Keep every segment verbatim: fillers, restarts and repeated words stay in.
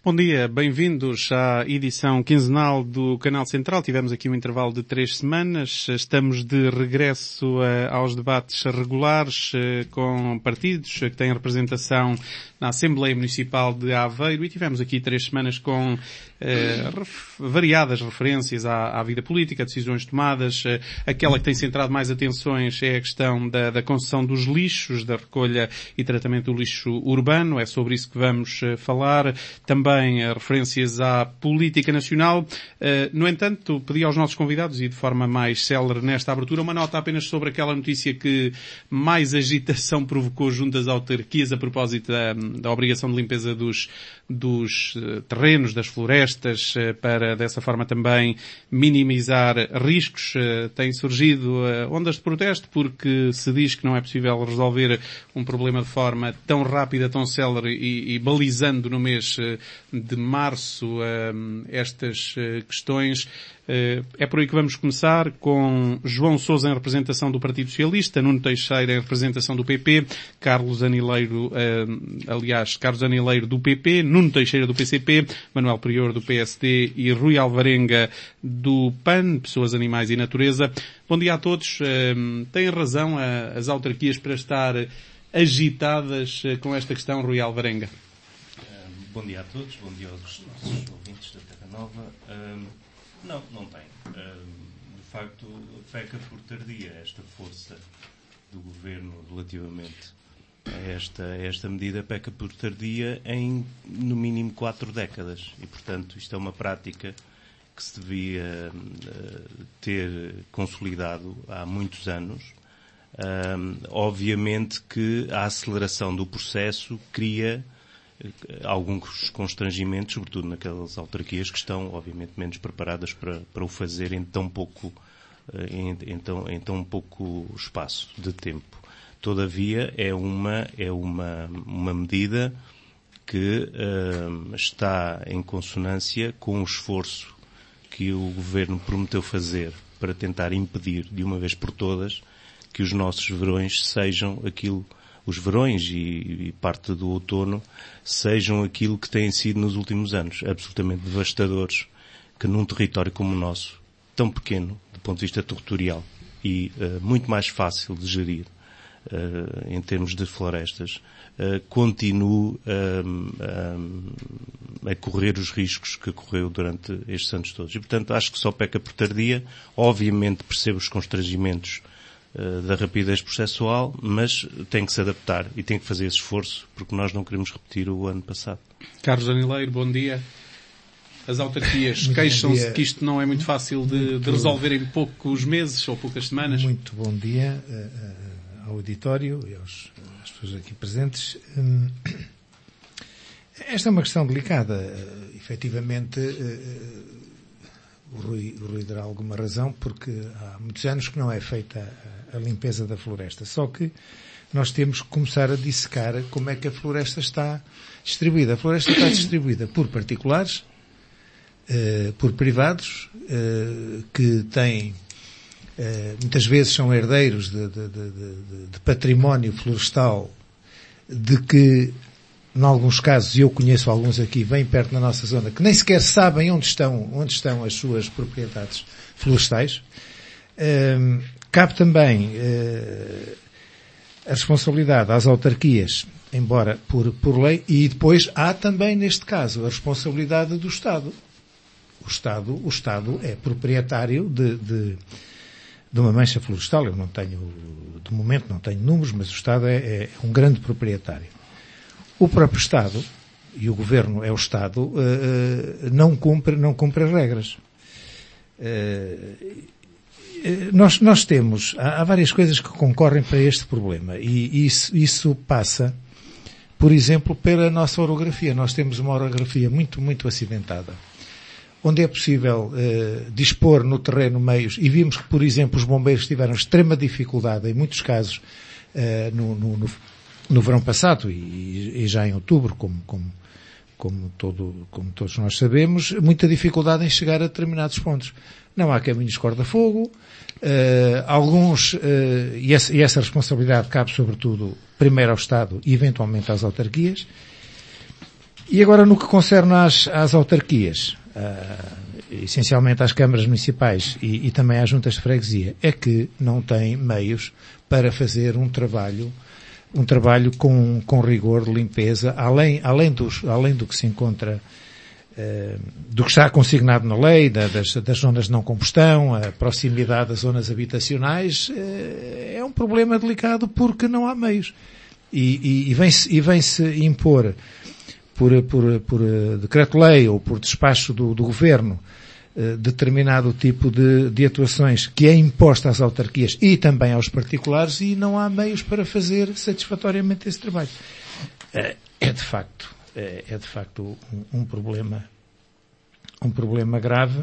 Bom dia, bem-vindos à edição quinzenal do Canal Central. Tivemos aqui um intervalo de três semanas. Estamos de regresso uh, aos debates regulares uh, com partidos que têm representação na Assembleia Municipal de Aveiro e tivemos aqui três semanas com uh, ref- variadas referências à, à vida política, decisões tomadas. Uh, aquela que tem centrado mais atenções é a questão da, da concessão dos lixos, da recolha e tratamento do lixo urbano. É sobre isso que vamos uh, falar. Também referências à política nacional. No entanto, pedi aos nossos convidados, e de forma mais célere nesta abertura, uma nota apenas sobre aquela notícia que mais agitação provocou junto às autarquias a propósito da, da obrigação de limpeza dos, dos terrenos, das florestas, para dessa forma também minimizar riscos. Têm surgido ondas de protesto porque se diz que não é possível resolver um problema de forma tão rápida, tão célere e, e balizando no mês de março uh, estas uh, questões. Uh, é por aí que vamos começar, com João Sousa em representação do Partido Socialista, Nuno Teixeira em representação do P P, Carlos Anileiro, uh, aliás, Carlos Anileiro do P P, Nuno Teixeira do P C P, Manuel Prior do P S D e Rui Alvarenga do P A N, Pessoas, Animais e Natureza. Bom dia a todos. Uh, têm razão uh, as autarquias para estar agitadas uh, com esta questão, Rui Alvarenga? Bom dia a todos, bom dia aos nossos ouvintes da Terra Nova. Um, não, não tem. Um, de facto, peca por tardia esta força do Governo relativamente a esta, a esta medida, peca por tardia em, no mínimo, quatro décadas. E, portanto, isto é uma prática que se devia uh, ter consolidado há muitos anos. Um, obviamente que a aceleração do processo cria alguns constrangimentos, sobretudo naquelas autarquias que estão, obviamente, menos preparadas para, para o fazer em tão pouco, em, em, tão, em tão pouco espaço de tempo. Todavia, é uma, é uma, uma medida que uh, está em consonância com o esforço que o Governo prometeu fazer para tentar impedir, de uma vez por todas, que os nossos verões sejam aquilo os verões e, e parte do outono sejam aquilo que têm sido nos últimos anos, absolutamente devastadores, que num território como o nosso, tão pequeno do ponto de vista territorial e uh, muito mais fácil de gerir uh, em termos de florestas, uh, continue uh, uh, a correr os riscos que correu durante estes anos todos. E, portanto, acho que só peca por tardia. Obviamente percebo os constrangimentos da rapidez processual, mas tem que se adaptar e tem que fazer esse esforço, porque nós não queremos repetir o ano passado. Carlos Anileiro, bom dia. As autarquias queixam-se que isto não é muito fácil de, de resolver em poucos meses ou poucas semanas. Muito bom dia uh, ao auditório e aos, às pessoas aqui presentes. Um, esta é uma questão delicada. Uh, efetivamente, uh, O Rui, o Rui dará alguma razão, porque há muitos anos que não é feita a, a limpeza da floresta. Só que nós temos que começar a dissecar como é que a floresta está distribuída. A floresta está distribuída por particulares, eh, por privados, eh, que têm, eh, muitas vezes são herdeiros de, de, de, de, de património florestal, de que, em alguns casos, e eu conheço alguns aqui bem perto na nossa zona, que nem sequer sabem onde estão, onde estão as suas propriedades florestais. Um, cabe também uh, a responsabilidade às autarquias, embora por, por lei, e depois há também, neste caso, a responsabilidade do Estado. O Estado, o Estado é proprietário de, de, de uma mancha florestal. Eu não tenho, de momento não tenho números, mas o Estado é, é um grande proprietário. O próprio Estado, e o Governo é o Estado, uh, não cumpre, não cumpre as regras. Uh, nós, nós temos, há, há várias coisas que concorrem para este problema, e isso, isso passa, por exemplo, pela nossa orografia. Nós temos uma orografia muito, muito acidentada, onde é possível uh, dispor no terreno meios, e vimos que, por exemplo, os bombeiros tiveram extrema dificuldade, em muitos casos, uh, no, no, no no verão passado e, e já em outubro, como, como, como, todo, como todos nós sabemos, muita dificuldade em chegar a determinados pontos. Não há caminhos corda-fogo, uh, alguns, uh, e, essa, e essa responsabilidade cabe sobretudo primeiro ao Estado e eventualmente às autarquias. E agora no que concerne às, às autarquias, uh, essencialmente às câmaras municipais e, e também às juntas de freguesia, é que não têm meios para fazer um trabalho, um trabalho com, com rigor de limpeza, além, além, dos, além do que se encontra, uh, do que está consignado na lei, da, das, das zonas de não combustão, a proximidade das zonas habitacionais, uh, é um problema delicado porque não há meios. E, e, e vem-se, e vem-se impor por, por, por decreto-lei ou por despacho do, do Governo determinado tipo de, de atuações que é imposta às autarquias e também aos particulares e não há meios para fazer satisfatoriamente esse trabalho. É, é de facto, é, é de facto um, um problema, um problema grave.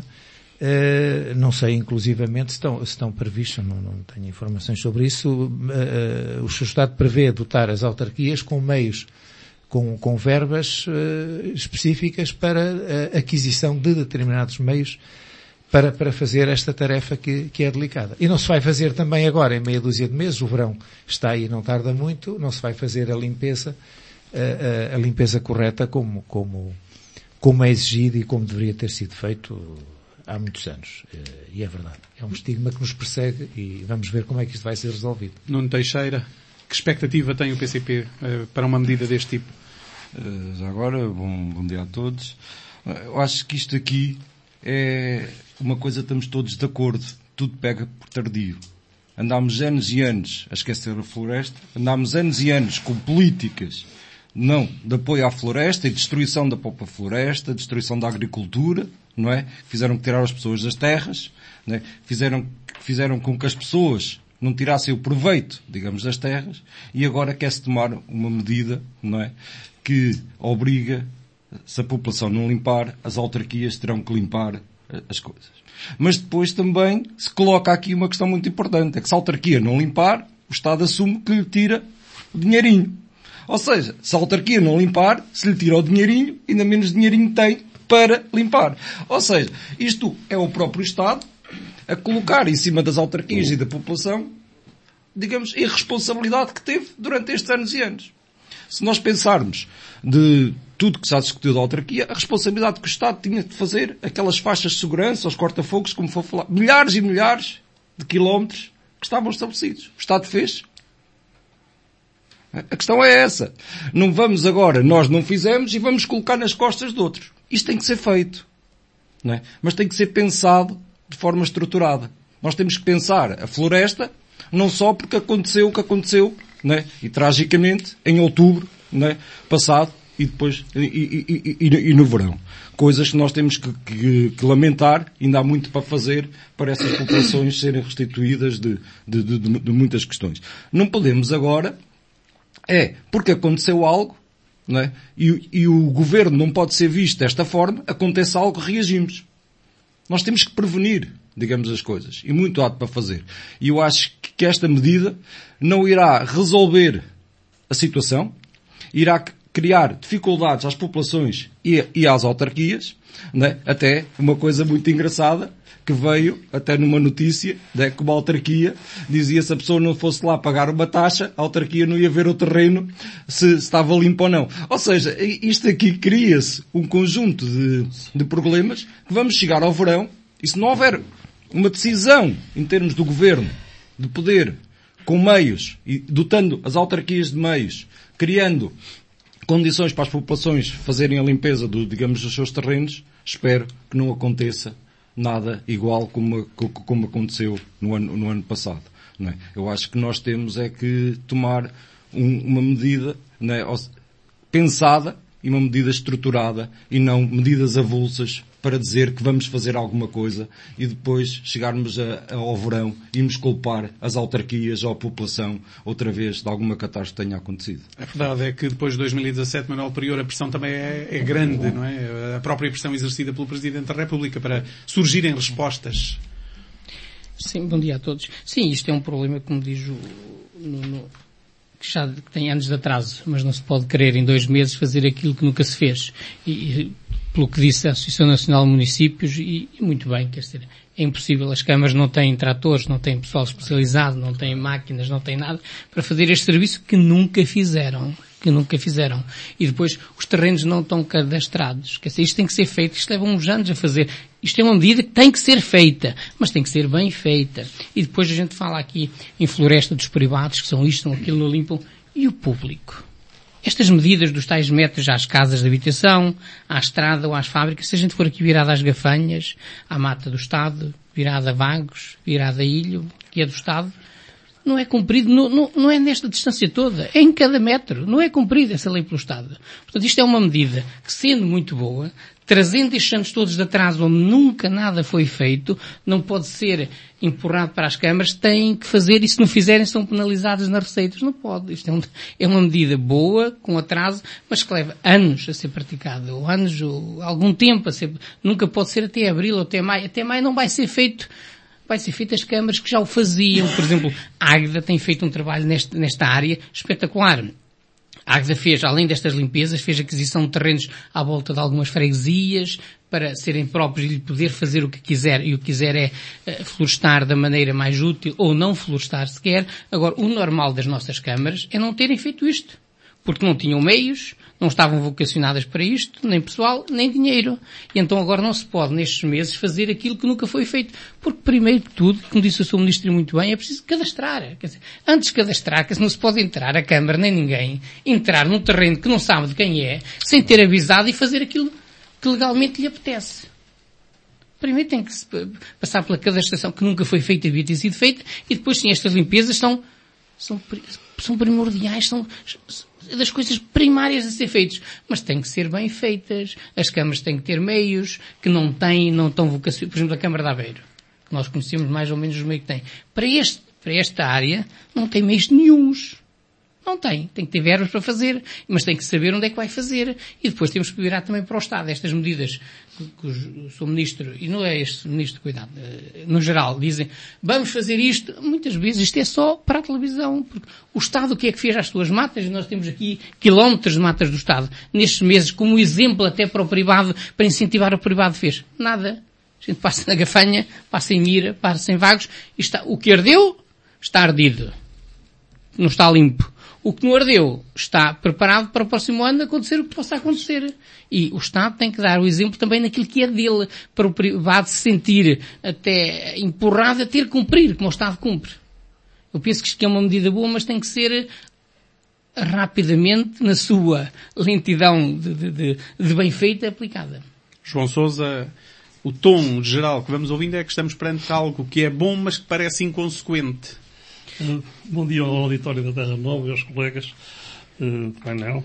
Uh, não sei, inclusivamente, se estão, se estão previstos, não, não tenho informações sobre isso, uh, uh, o seu Estado prevê dotar as autarquias com meios Com, com verbas uh, específicas para a aquisição de determinados meios para, para fazer esta tarefa que, que é delicada. E não se vai fazer também agora, em meia dúzia de meses, o verão está aí, não tarda muito, não se vai fazer a limpeza, a, a, a limpeza correta como, como, como é exigido e como deveria ter sido feito há muitos anos. Uh, e é verdade. É um estigma que nos persegue e vamos ver como é que isto vai ser resolvido. Nuno Teixeira, que expectativa tem o P C P uh, para uma medida deste tipo? Uh, já agora, bom, bom dia a todos. Uh, eu acho que isto aqui é uma coisa que estamos todos de acordo. Tudo pega por tardio. Andámos anos e anos a esquecer a floresta. Andámos anos e anos com políticas não de apoio à floresta e destruição da própria floresta, destruição da agricultura, não é? Fizeram tirar as pessoas das terras, não é? Fizeram, fizeram com que as pessoas não tirassem o proveito, digamos, das terras, e agora quer-se tomar uma medida, não é? Que obriga, se a população não limpar, as autarquias terão que limpar as coisas. Mas depois também se coloca aqui uma questão muito importante, é que se a autarquia não limpar, o Estado assume que lhe tira o dinheirinho. Ou seja, se a autarquia não limpar, se lhe tira o dinheirinho, ainda menos dinheirinho tem para limpar. Ou seja, isto é o próprio Estado a colocar em cima das autarquias e da população, digamos, a irresponsabilidade que teve durante estes anos e anos. Se nós pensarmos de tudo que se ha discutido da autarquia, a responsabilidade que o Estado tinha de fazer aquelas faixas de segurança, os corta-fogos, como foi falar, milhares e milhares de quilómetros que estavam estabelecidos. O Estado fez. A questão é essa. Não vamos agora, nós não fizemos e vamos colocar nas costas de outros. Isto tem que ser feito. Não é? Mas tem que ser pensado de forma estruturada. Nós temos que pensar a floresta não só porque aconteceu o que aconteceu, não é? E tragicamente, em outubro, não é? Passado, e depois, e, e, e, e, e no verão. Coisas que nós temos que, que, que lamentar, ainda há muito para fazer para essas populações serem restituídas de, de, de, de, de muitas questões. Não podemos agora, é, porque aconteceu algo, não é? E, e o governo não pode ser visto desta forma, acontece algo, reagimos. Nós temos que prevenir, digamos, as coisas. E muito há para fazer. E eu acho que esta medida não irá resolver a situação, irá criar dificuldades às populações e, e às autarquias, né? Até uma coisa muito engraçada que veio até numa notícia, né? Que uma autarquia dizia se a pessoa não fosse lá pagar uma taxa, a autarquia não ia ver o terreno se, se estava limpo ou não. Ou seja, isto aqui cria-se um conjunto de, de problemas que vamos chegar ao verão e se não houver uma decisão em termos do governo de poder com meios e dotando as autarquias de meios, criando condições para as populações fazerem a limpeza do, digamos, dos seus terrenos, espero que não aconteça nada igual como, como aconteceu no ano, no ano passado. Não é? Eu acho que nós temos é que tomar um, uma medida, não é, pensada e uma medida estruturada e não medidas avulsas para dizer que vamos fazer alguma coisa e depois chegarmos a, a, ao verão e irmos culpar as autarquias ou a população outra vez de alguma catástrofe que tenha acontecido. A verdade é que depois de dois mil e dezassete, Manuel Prior, a pressão também é, é grande, não é? A própria pressão exercida pelo Presidente da República para surgirem respostas. Sim, bom dia a todos. Sim, isto é um problema, como diz o Nuno, que já tem anos de atraso, mas não se pode querer em dois meses fazer aquilo que nunca se fez. E, e pelo que disse a Associação Nacional de Municípios, e, e muito bem, quer dizer, é impossível, as câmaras não têm tratores, não têm pessoal especializado, não têm máquinas, não têm nada, para fazer este serviço que nunca fizeram. que nunca fizeram. E depois os terrenos não estão cadastrados. Quer dizer, isto tem que ser feito, isto leva uns anos a fazer. Isto é uma medida que tem que ser feita, mas tem que ser bem feita. E depois a gente fala aqui em floresta dos privados, que são isto, são aquilo, não limpam. E o público? Estas medidas dos tais metros às casas de habitação, à estrada ou às fábricas, se a gente for aqui virada às Gafanhas, à Mata do Estado, virada a Vagos, virada a Ilho, que é do Estado, não é cumprido, não, não, não é nesta distância toda, é em cada metro, não é cumprida essa lei pelo Estado. Portanto, isto é uma medida que, sendo muito boa, trazendo estes anos todos de atraso onde nunca nada foi feito, não pode ser empurrado para as câmaras, têm que fazer, e se não fizerem são penalizados nas receitas. Não pode. Isto é, um, é uma medida boa, com atraso, mas que leva anos a ser praticada, ou anos, ou algum tempo a ser, nunca pode ser até abril ou até maio. Até maio não vai ser feito, vai ser feito as câmaras que já o faziam. Por exemplo, a Águeda tem feito um trabalho neste, nesta área espetacular. A Águeda fez, além destas limpezas, fez aquisição de terrenos à volta de algumas freguesias para serem próprios e lhe poder fazer o que quiser, e o que quiser é uh, florestar da maneira mais útil ou não florestar sequer. Agora, o normal das nossas câmaras é não terem feito isto, porque não tinham meios, não estavam vocacionadas para isto, nem pessoal, nem dinheiro. E então agora não se pode, nestes meses, fazer aquilo que nunca foi feito. Porque, primeiro que tudo, como disse o seu Ministro muito bem, é preciso cadastrar. Quer dizer, antes de cadastrar, que não se pode entrar, a Câmara nem ninguém, entrar num terreno que não sabe de quem é, sem ter avisado e fazer aquilo que legalmente lhe apetece. Primeiro tem que se passar pela cadastração que nunca foi feita, devia ter sido feita, e depois sim, estas limpezas são, são, são primordiais, são das coisas primárias a ser feitas, mas têm que ser bem feitas. As câmaras têm que ter meios que não têm, não estão vocacionados. Por exemplo, a Câmara de Aveiro, que nós conhecemos mais ou menos os meios que tem. Para este, para esta área, não tem meios nenhuns. Não tem. Tem que ter verbas para fazer, mas tem que saber onde é que vai fazer. E depois temos que virar também para o Estado. Estas medidas que, que o seu Ministro, e não é este Ministro, cuidado, no geral, dizem, vamos fazer isto. Muitas vezes isto é só para a televisão. Porque o Estado o que é que fez às suas matas? E nós temos aqui quilómetros de matas do Estado. Nestes meses, como exemplo até para o privado, para incentivar o privado, fez nada. A gente passa na Gafanha, passa em Mira, passa em Vagos. E está, o que ardeu, está ardido. Não está limpo. O que não ardeu está preparado para o próximo ano acontecer o que possa acontecer. E o Estado tem que dar o exemplo também naquilo que é dele, para o privado se sentir até empurrado a ter que cumprir, como o Estado cumpre. Eu penso que isto é uma medida boa, mas tem que ser rapidamente, na sua lentidão de, de, de, de bem feita, aplicada. João Sousa, o tom geral que vamos ouvindo é que estamos perante algo que é bom, mas que parece inconsequente. Uh, bom dia ao auditório da Terra Nova e aos colegas uh, do painel.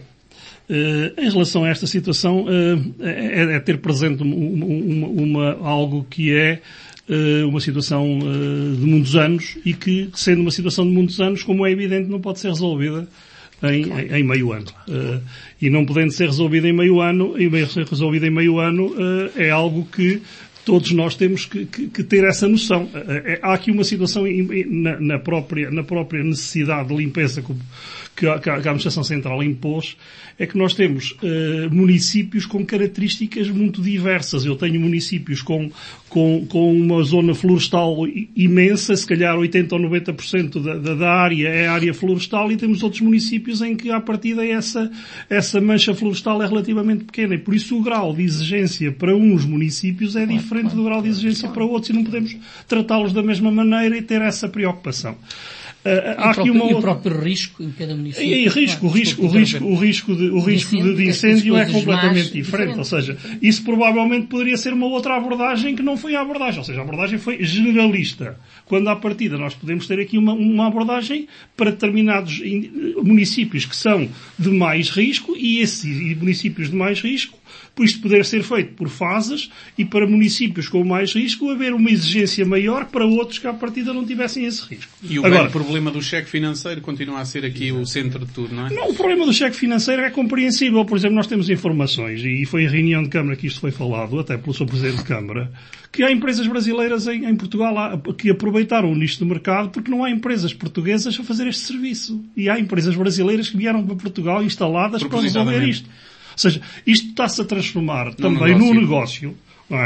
Uh, em relação a esta situação, uh, é, é ter presente uma, uma, uma, algo que é uh, uma situação uh, de muitos anos e que, sendo uma situação de muitos anos, como é evidente, não pode ser resolvida em, em, em meio ano. Uh, e não podendo ser resolvida em meio ano, e ser resolvida em meio ano, uh, é algo que todos nós temos que, que, que ter essa noção. Há aqui uma situação na, na, própria, na própria necessidade de limpeza que a, que a Administração Central impôs, é que nós temos uh, municípios com características muito diversas. Eu tenho municípios com, com, com uma zona florestal imensa, se calhar oitenta ou noventa por cento da, da, da área é área florestal, e temos outros municípios em que, à partida, essa, essa mancha florestal é relativamente pequena. E por isso o grau de exigência para uns municípios é diferente do grau de exigência para outros, e não podemos tratá-los da mesma maneira e ter essa preocupação. Uh, há aqui próprio, uma outra... E o outra... próprio risco em cada município. E, e risco, o risco, o risco, o risco de, o risco de, de incêndio é completamente diferente. Ou seja, isso provavelmente poderia ser uma outra abordagem que não foi a abordagem. Ou seja, a abordagem foi generalista. Quando à partida nós podemos ter aqui uma, uma abordagem para determinados municípios que são de mais risco, e esses municípios de mais risco, por isto poder ser feito por fases, e para municípios com mais risco haver uma exigência maior para outros que à partida não tivessem esse risco. E o Agora, problema do cheque financeiro continua a ser aqui o centro de tudo, não é? Não, o problema do cheque financeiro é compreensível. Por exemplo, nós temos informações, e foi em reunião de Câmara que isto foi falado, até pelo seu Presidente de Câmara, que há empresas brasileiras em, em Portugal que aproveitaram o nicho do mercado porque não há empresas portuguesas a fazer este serviço. E há empresas brasileiras que vieram para Portugal instaladas para resolver isto. Ou seja, isto está-se a transformar também num negócio, não é?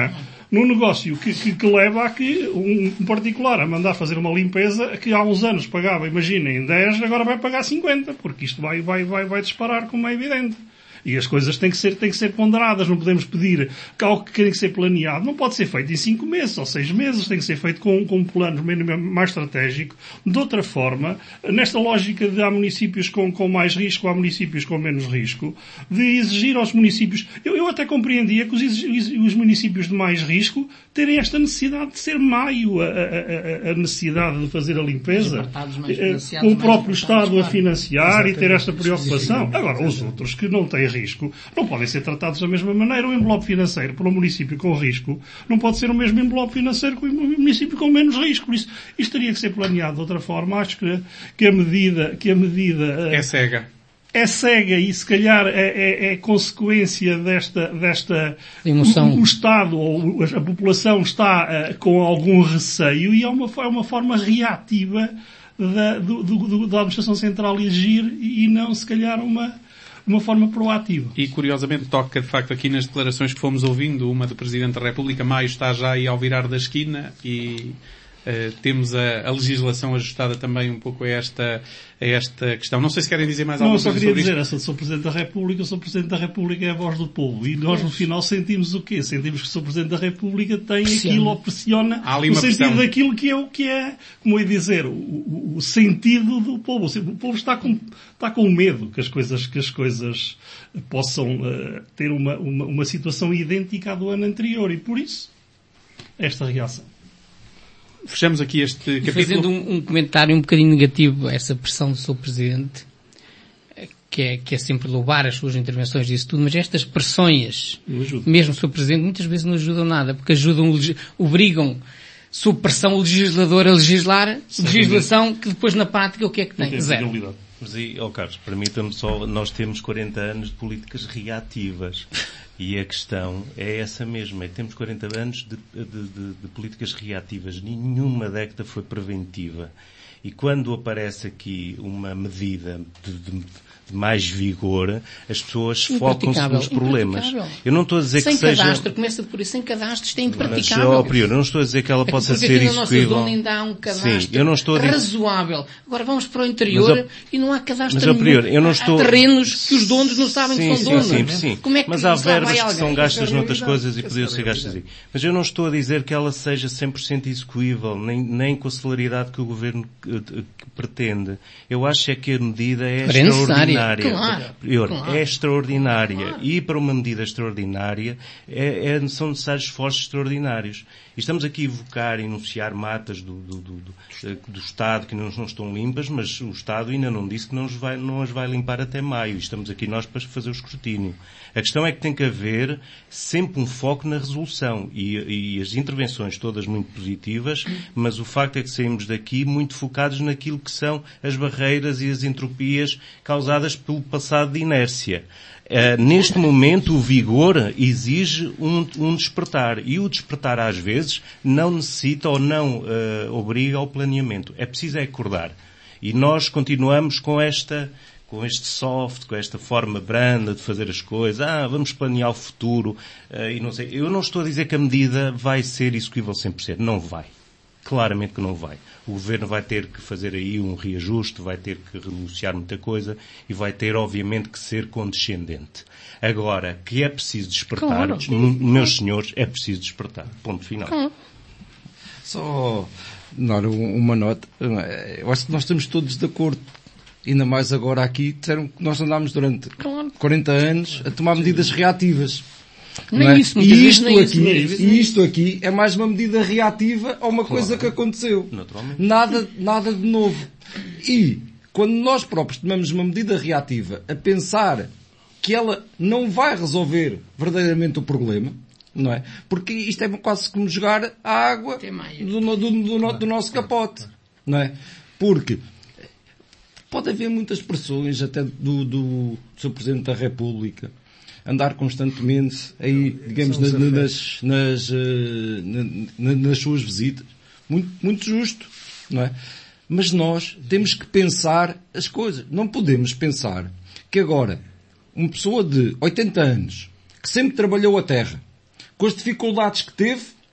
num negócio que, que, que leva a que um particular a mandar fazer uma limpeza que há uns anos pagava, imaginem, dez, agora vai pagar cinquenta, porque isto vai, vai, vai, vai disparar, como é evidente. E as coisas têm que ser, têm que ser ponderadas, não podemos pedir que algo que tem que ser planeado. Não pode ser feito em cinco meses ou seis meses, tem que ser feito com, com um plano mais estratégico. De outra forma, nesta lógica de há municípios com, com mais risco, há municípios com menos risco, de exigir aos municípios... Eu, eu até compreendia que os, os municípios de mais risco terem esta necessidade de ser maio a, a, a necessidade de fazer a limpeza, com o próprio Estado a financiar e ter esta preocupação. Agora, os outros que não têm risco não podem ser tratados da mesma maneira. O envelope financeiro para um município com risco não pode ser o mesmo envelope financeiro que o município com menos risco. Por isso, isto teria que ser planeado de outra forma. Acho que, que a medida... Que a medida é cega. É cega e se calhar é, é, é consequência desta, desta emoção. O, o Estado ou a população está uh, com algum receio e é uma, é uma forma reativa da, do, do, da Administração Central agir e não se calhar uma uma forma proativa. E curiosamente toca de facto aqui nas declarações que fomos ouvindo, uma do Presidente da República, maio está já aí ao virar da esquina e uh, temos a, a legislação ajustada também um pouco a esta, a esta questão. Não sei se querem dizer mais alguma coisa sobre isto. Não, eu só isto. queria dizer, eu sou Presidente da República, eu sou Presidente da República é a voz do povo. E nós no final sentimos o quê? Sentimos que o Sr. Presidente da República tem pressiona. aquilo ou pressiona o sentido pressão. daquilo que é o que é, como eu ia dizer, o, o, o sentido do povo. O povo está com, está com medo que as coisas, que as coisas possam uh, ter uma, uma, uma situação idêntica à do ano anterior. E por isso, esta reação. Fechamos aqui este capítulo. Fazendo um, um comentário um bocadinho negativo a essa pressão do seu Presidente, que é, que é sempre louvar as suas intervenções e isso tudo, mas estas pressões, mesmo o seu Presidente, muitas vezes não ajudam nada, porque ajudam, obrigam, sob pressão, o legislador a legislar, legislação que depois na prática o que é que tem? Zero. Mas aí, oh Carlos, permita-me só, nós temos quarenta anos de políticas reativas. E a questão é essa mesma, é que temos quarenta anos de, de, de, de políticas reativas. Nenhuma década foi preventiva. E quando aparece aqui uma medida de, de, de mais vigor, as pessoas focam-se nos problemas. Eu não estou a dizer sem que seja... Sem cadastro, começa por isso, sem cadastro, isto é impraticável. Mas, ó, Prior, eu não estou a dizer que ela é possa porque ser execuível. Porque aqui na nossa zona ainda há um cadastro sim, eu não estou a dizer... razoável. Agora vamos para o interior mas, e não há cadastro mas, nenhum. Prior, eu não estou... Há terrenos que os donos não sabem sim, que sim, são donos. Sim, sim, Como é que mas há verbas que alguém? são gastas noutras coisas e podiam ser gastas aí. Mas eu não estou a dizer que ela seja cem por cento execuível, nem, nem com a celeridade que o Governo que, que pretende. Eu acho é que a medida é Para extraordinária. Claro, Prior, claro. É extraordinária. Claro. E para uma medida extraordinária é, é, são necessários esforços extraordinários. E estamos aqui a evocar e enunciar matas do, do, do, do, do Estado que não, não estão limpas, mas o Estado ainda não disse que não as, vai, não as vai limpar até maio. E estamos aqui nós para fazer o escrutínio. A questão é que tem que haver sempre um foco na resolução. E, e as intervenções todas muito positivas, mas o facto é que saímos daqui muito focados naquilo que são as barreiras e as entropias causadas pelo passado de inércia. Uh, neste momento, o vigor exige um, um despertar. E o despertar, às vezes, não necessita ou não uh, obriga ao planeamento. É preciso é acordar. E nós continuamos com esta, com este soft, com esta forma branda de fazer as coisas. Ah, vamos planear o futuro. Uh, e não sei. Eu não estou a dizer que a medida vai ser execuível cem por cento. Não vai. Claramente que não vai. O Governo vai ter que fazer aí um reajuste, vai ter que renunciar muita coisa e vai ter, obviamente, que ser condescendente. Agora, que é preciso despertar, claro. Meus senhores, é preciso despertar. Ponto final. Claro. Só dar uma nota. Eu acho que nós estamos todos de acordo. Ainda mais agora aqui, disseram que nós andámos durante claro. quarenta anos a tomar medidas reativas. Nem não é? isso, e isto, nem aqui, isso, e isto aqui é mais uma medida reativa a uma claro. coisa que aconteceu. Nada, nada de novo. E, quando nós próprios tomamos uma medida reativa a pensar que ela não vai resolver verdadeiramente o problema, não é? Porque isto é quase como jogar a água do, do, do, do, do nosso capote, não é? Porque pode haver muitas pressões até do, do, do seu Presidente da República andar constantemente aí, digamos, nas, nas, nas, nas, nas suas visitas. Muito, muito justo, não é? Mas nós temos que pensar as coisas. Não podemos pensar que agora uma pessoa de oitenta anos, que sempre trabalhou a terra, com as dificuldades que teve,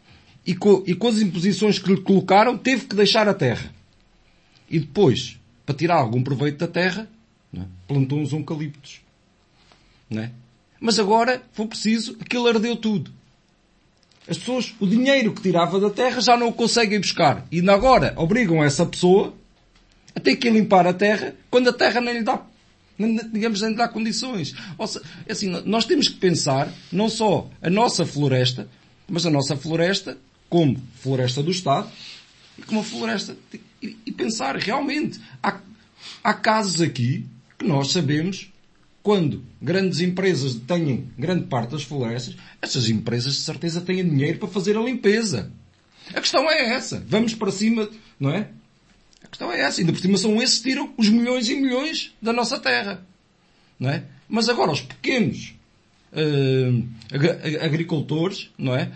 e com, e com as imposições que lhe colocaram, teve que deixar a terra. E depois, para tirar algum proveito da terra, não é? Plantou uns eucaliptos. Não é? Mas agora, foi preciso, aquilo ardeu tudo. As pessoas, o dinheiro que tirava da terra já não o conseguem buscar. E agora obrigam essa pessoa a ter que limpar a terra quando a terra nem lhe dá, digamos, nem lhe dá condições. Ou seja, assim, nós temos que pensar não só a nossa floresta, mas a nossa floresta como floresta do Estado e como a floresta. E, e pensar realmente. Há, há casos aqui que nós sabemos. Quando grandes empresas têm grande parte das florestas, essas empresas de certeza têm dinheiro para fazer a limpeza. A questão é essa. Vamos para cima, não é? A questão é essa. Ainda por cima são esses que tiram os milhões e milhões da nossa terra. Não é? Mas agora os pequenos uh, ag- agricultores, não é?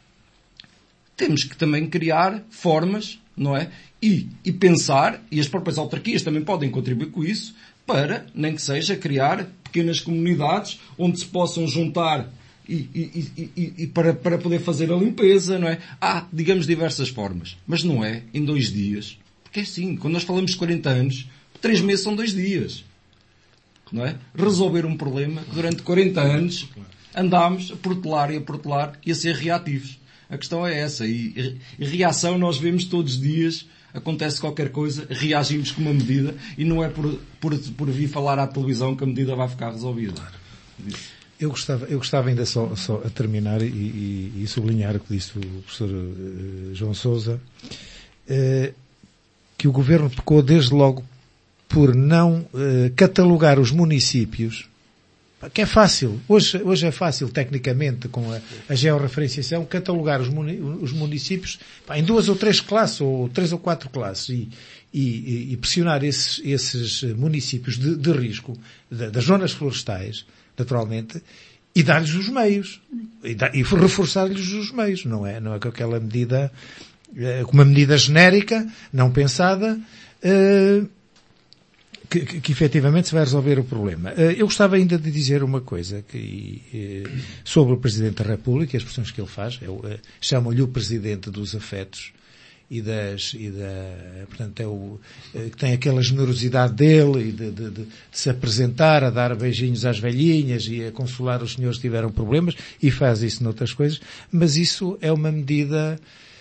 Temos que também criar formas, não é? E, e pensar, e as próprias autarquias também podem contribuir com isso, para, nem que seja, criar pequenas comunidades onde se possam juntar e, e, e, e, e para, para poder fazer a limpeza, não é? Há, digamos, diversas formas. Mas não é em dois dias. Porque é assim, quando nós falamos de quarenta anos, três meses são dois dias. Não é? Resolver um problema que durante quarenta anos andámos a protelar e a protelar e a ser reativos. A questão é essa. E, e reação nós vemos todos os dias. Acontece qualquer coisa, reagimos com uma medida e não é por, por, por vir falar à televisão que a medida vai ficar resolvida. Eu gostava, eu gostava ainda só, só a terminar e, e, e sublinhar o que disse o professor uh, João Sousa, uh, que o Governo pecou desde logo por não uh, catalogar os municípios, que é fácil, hoje, hoje é fácil tecnicamente com a, a georreferenciação catalogar os, muni, os municípios pá, em duas ou três classes ou três ou quatro classes e, e, e pressionar esses, esses municípios de, de risco de, das zonas florestais, naturalmente, e dar-lhes os meios e, dar, e reforçar-lhes os meios, não é, não é com aquela medida, com uma medida genérica, não pensada, uh, Que, que, que efetivamente se vai resolver o problema. Eu gostava ainda de dizer uma coisa que, sobre o Presidente da República e as expressões que ele faz. Chamam-lhe o Presidente dos afetos e das, e da, portanto, é o, que tem aquela generosidade dele e de, de, de, de se apresentar, a dar beijinhos às velhinhas e a consolar os senhores que tiveram problemas, e faz isso noutras coisas, mas isso é uma medida.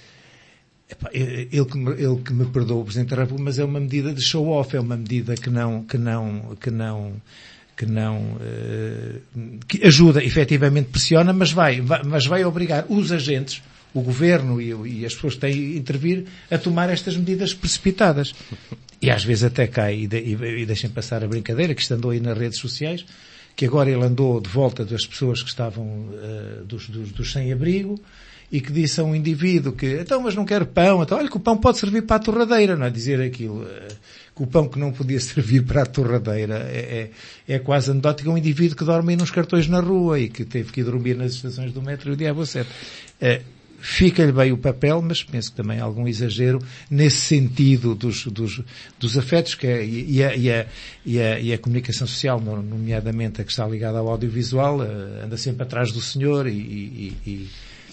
Ele que, me, ele que me perdoa, o Presidente da República, mas é uma medida de show-off, é uma medida que não, que não, que não, que não, uh, que ajuda, efetivamente pressiona, mas vai, vai, mas vai obrigar os agentes, o Governo e, e as pessoas que têm a intervir, a tomar estas medidas precipitadas. E às vezes até cai, e, de, e, e deixem passar a brincadeira, que isto andou aí nas redes sociais, que agora ele andou de volta das pessoas que estavam, uh, dos, dos, dos sem-abrigo, e que disse a um indivíduo que, então, mas não quero pão, então, olha que o pão pode servir para a torradeira, não é? Dizer aquilo, que o pão que não podia servir para a torradeira é, é, é quase anedótico. É um indivíduo que dorme aí nos cartões na rua e que teve que ir dormir nas estações do metro e o diabo certo. É, fica-lhe bem o papel, mas penso que também há algum exagero nesse sentido dos, dos, dos afetos, que é, e, a, e, a, e, a, e a comunicação social, nomeadamente a que está ligada ao audiovisual, anda sempre atrás do senhor e, e, e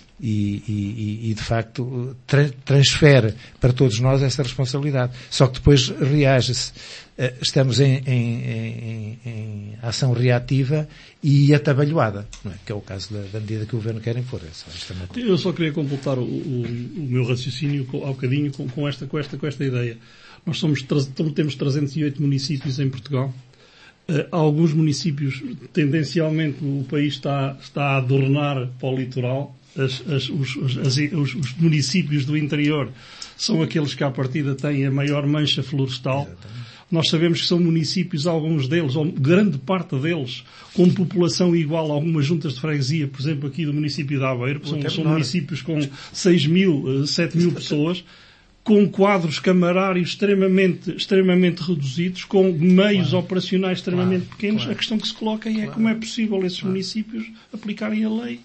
E, e, e, de facto, tra- transfere para todos nós essa responsabilidade. Só que depois reage-se. Estamos em, em, em, em ação reativa e atabalhoada, não é? Que é o caso da, da medida que o Governo quer impor. É Eu só queria completar o, o, o meu raciocínio ao bocadinho com, com, esta, com, esta, com esta ideia. Nós somos, temos trezentos e oito municípios em Portugal. Uh, alguns municípios, tendencialmente, o país está, está a adornar para o litoral. As, as, os, as, os, os municípios do interior são aqueles que à partida têm a maior mancha florestal. Exatamente. Nós sabemos que são municípios, alguns deles, ou grande parte deles, com população igual a algumas juntas de freguesia, por exemplo, aqui do município de Aveiro, são, são municípios com seis mil, sete mil pessoas, com quadros camarários extremamente, extremamente reduzidos, com meios claro. operacionais extremamente claro, pequenos. Claro. A questão que se coloca é claro. como é possível esses claro. municípios aplicarem a lei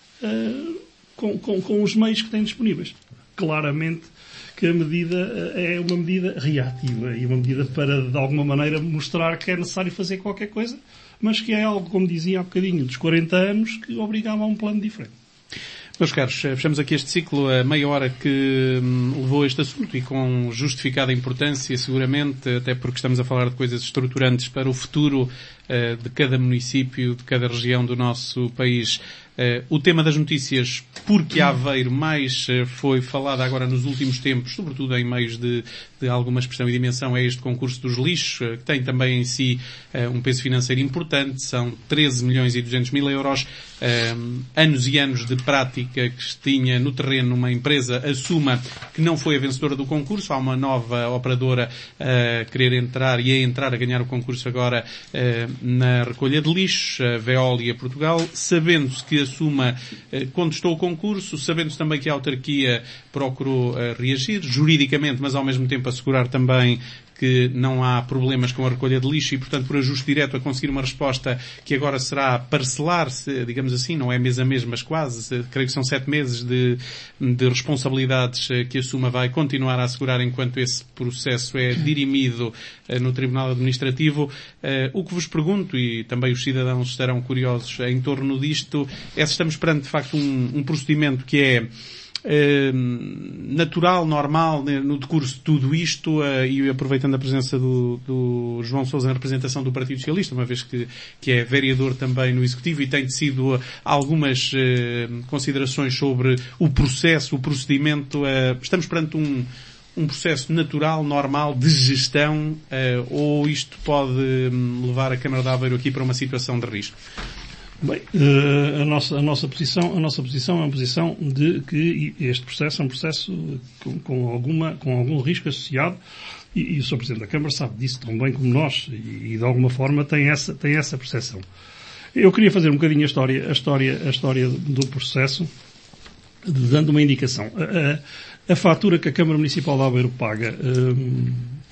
uh, com, com, com os meios que têm disponíveis. Claramente que a medida é uma medida reativa e uma medida para, de alguma maneira, mostrar que é necessário fazer qualquer coisa, mas que é algo, como dizia há bocadinho, dos quarenta anos, que obrigava a um plano diferente. Meus caros, fechamos aqui este ciclo, a meia hora que levou este assunto e com justificada importância, seguramente, até porque estamos a falar de coisas estruturantes para o futuro uh, de cada município, de cada região do nosso país. Uh, o tema das notícias, porque Aveiro mais uh, foi falado agora nos últimos tempos, sobretudo em meios de, de alguma expressão e dimensão, é este concurso dos lixos, uh, que tem também em si uh, um peso financeiro importante, são treze milhões e duzentos mil euros, uh, anos e anos de prática que se tinha no terreno uma empresa, Assuma, que não foi a vencedora do concurso, há uma nova operadora a querer entrar e a entrar a ganhar o concurso agora uh, na recolha de lixos, a Veolia Portugal, sabendo-se que Assuma uh, contestou o concurso, sabendo-se também que a autarquia procurou uh, reagir juridicamente, mas ao mesmo tempo assegurar também que não há problemas com a recolha de lixo e, portanto, por ajuste direto a conseguir uma resposta que agora será parcelar-se, digamos assim, não é mês a mês, mas quase, creio que são sete meses de, de responsabilidades que a Assuma vai continuar a assegurar enquanto esse processo é dirimido no Tribunal Administrativo. O que vos pergunto, e também os cidadãos estarão curiosos em torno disto, é se estamos perante, de facto, um, um procedimento que é natural, normal, no decurso de tudo isto, e aproveitando a presença do, do João Sousa na representação do Partido Socialista, uma vez que, que é vereador também no Executivo e tem tido algumas considerações sobre o processo, o procedimento, estamos perante um, um processo natural, normal, de gestão, ou isto pode levar a Câmara de Aveiro aqui para uma situação de risco? Bem, a nossa, a nossa posição, a nossa posição é uma posição de que este processo é um processo com, com alguma, com algum risco associado, e, e o senhor Presidente da Câmara sabe disso tão bem como nós, e, e de alguma forma tem essa, tem essa percepção. Eu queria fazer um bocadinho a história, a história, a história do processo, dando uma indicação. A, a, a fatura que a Câmara Municipal de Aveiro paga, um,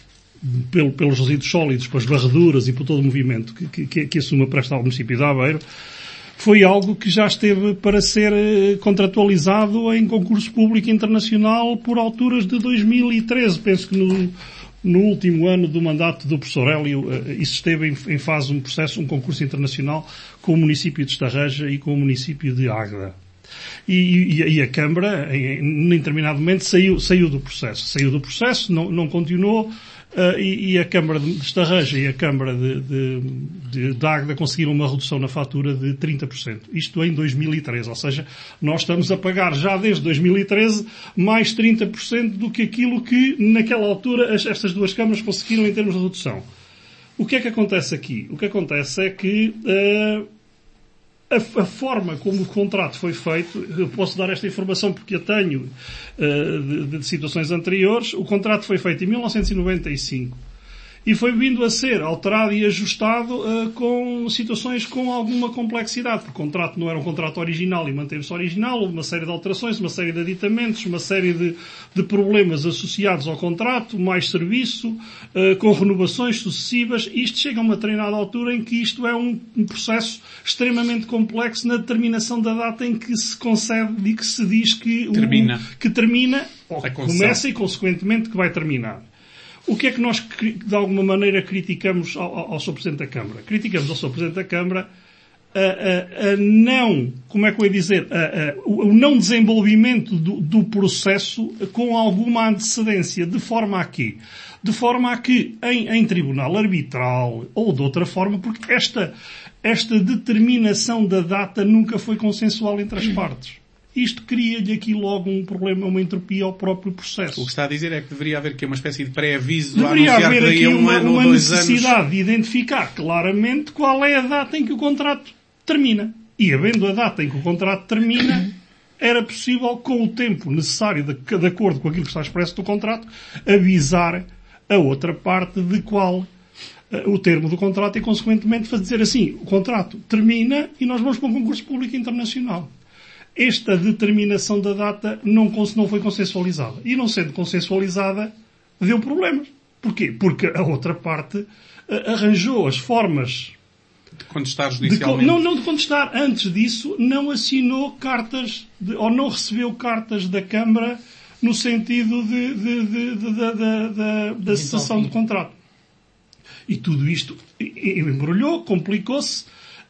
Pelo, pelos resíduos sólidos, pelas varreduras e por todo o movimento que, que, que Assuma presta ao município de Aveiro, foi algo que já esteve para ser contratualizado em concurso público internacional por alturas de dois mil e treze. Penso que no, no último ano do mandato do professor Hélio, isso esteve em, em fase um processo, um concurso internacional com o município de Estarreja e com o município de Águeda. E, e, e a Câmara, em, em determinado momento, saiu, saiu do processo. Saiu do processo, não, não continuou. Uh, e, e a Câmara de Estarreja e a Câmara de, de, de, de Águeda conseguiram uma redução na fatura de trinta por cento. Isto em dois mil e treze. Ou seja, nós estamos a pagar já desde dois mil e treze mais trinta por cento do que aquilo que naquela altura as, estas duas câmaras conseguiram em termos de redução. O que é que acontece aqui? O que acontece é que uh, a, a forma como o contrato foi feito, eu posso dar esta informação porque a tenho uh, de, de situações anteriores, o contrato foi feito em mil novecentos e noventa e cinco e foi vindo a ser alterado e ajustado uh, com situações com alguma complexidade, porque o contrato não era um contrato original e manteve-se original, houve uma série de alterações, uma série de aditamentos, uma série de, de problemas associados ao contrato, mais serviço, uh, com renovações sucessivas. Isto chega a uma determinada altura em que isto é um, um processo extremamente complexo na determinação da data em que se concede e que se diz que termina, o, que termina ou que começa e, consequentemente, que vai terminar. O que é que nós, de alguma maneira, criticamos ao, ao senhor Presidente da Câmara? Criticamos ao senhor Presidente da Câmara a, a, a não, como é que eu ia dizer, a, a, o não desenvolvimento do, do processo com alguma antecedência, de forma a que, de forma a que em, em tribunal arbitral ou de outra forma, porque esta, esta determinação da data nunca foi consensual entre as partes. Isto cria-lhe aqui logo um problema, uma entropia ao próprio processo. O que está a dizer é que deveria haver aqui uma espécie de pré-aviso deveria a anunciar haver que daí aqui a um uma, ano uma ou dois necessidade anos... de identificar claramente qual é a data em que o contrato termina. E havendo a data em que o contrato termina, era possível, com o tempo necessário, de, de acordo com aquilo que está expresso do contrato, avisar a outra parte de qual uh, o termo do contrato e, consequentemente, fazer assim, o contrato termina e nós vamos para um concurso público internacional. Esta determinação da data não, não foi consensualizada. E não sendo consensualizada, deu problemas. Porquê? Porque a outra parte uh, arranjou as formas... De contestar judicialmente. De, não, não de contestar. Antes disso, não assinou cartas, de, ou não recebeu cartas da Câmara no sentido de, de, de, de, de, de, de, da cessação do contrato. E tudo isto embrulhou, complicou-se.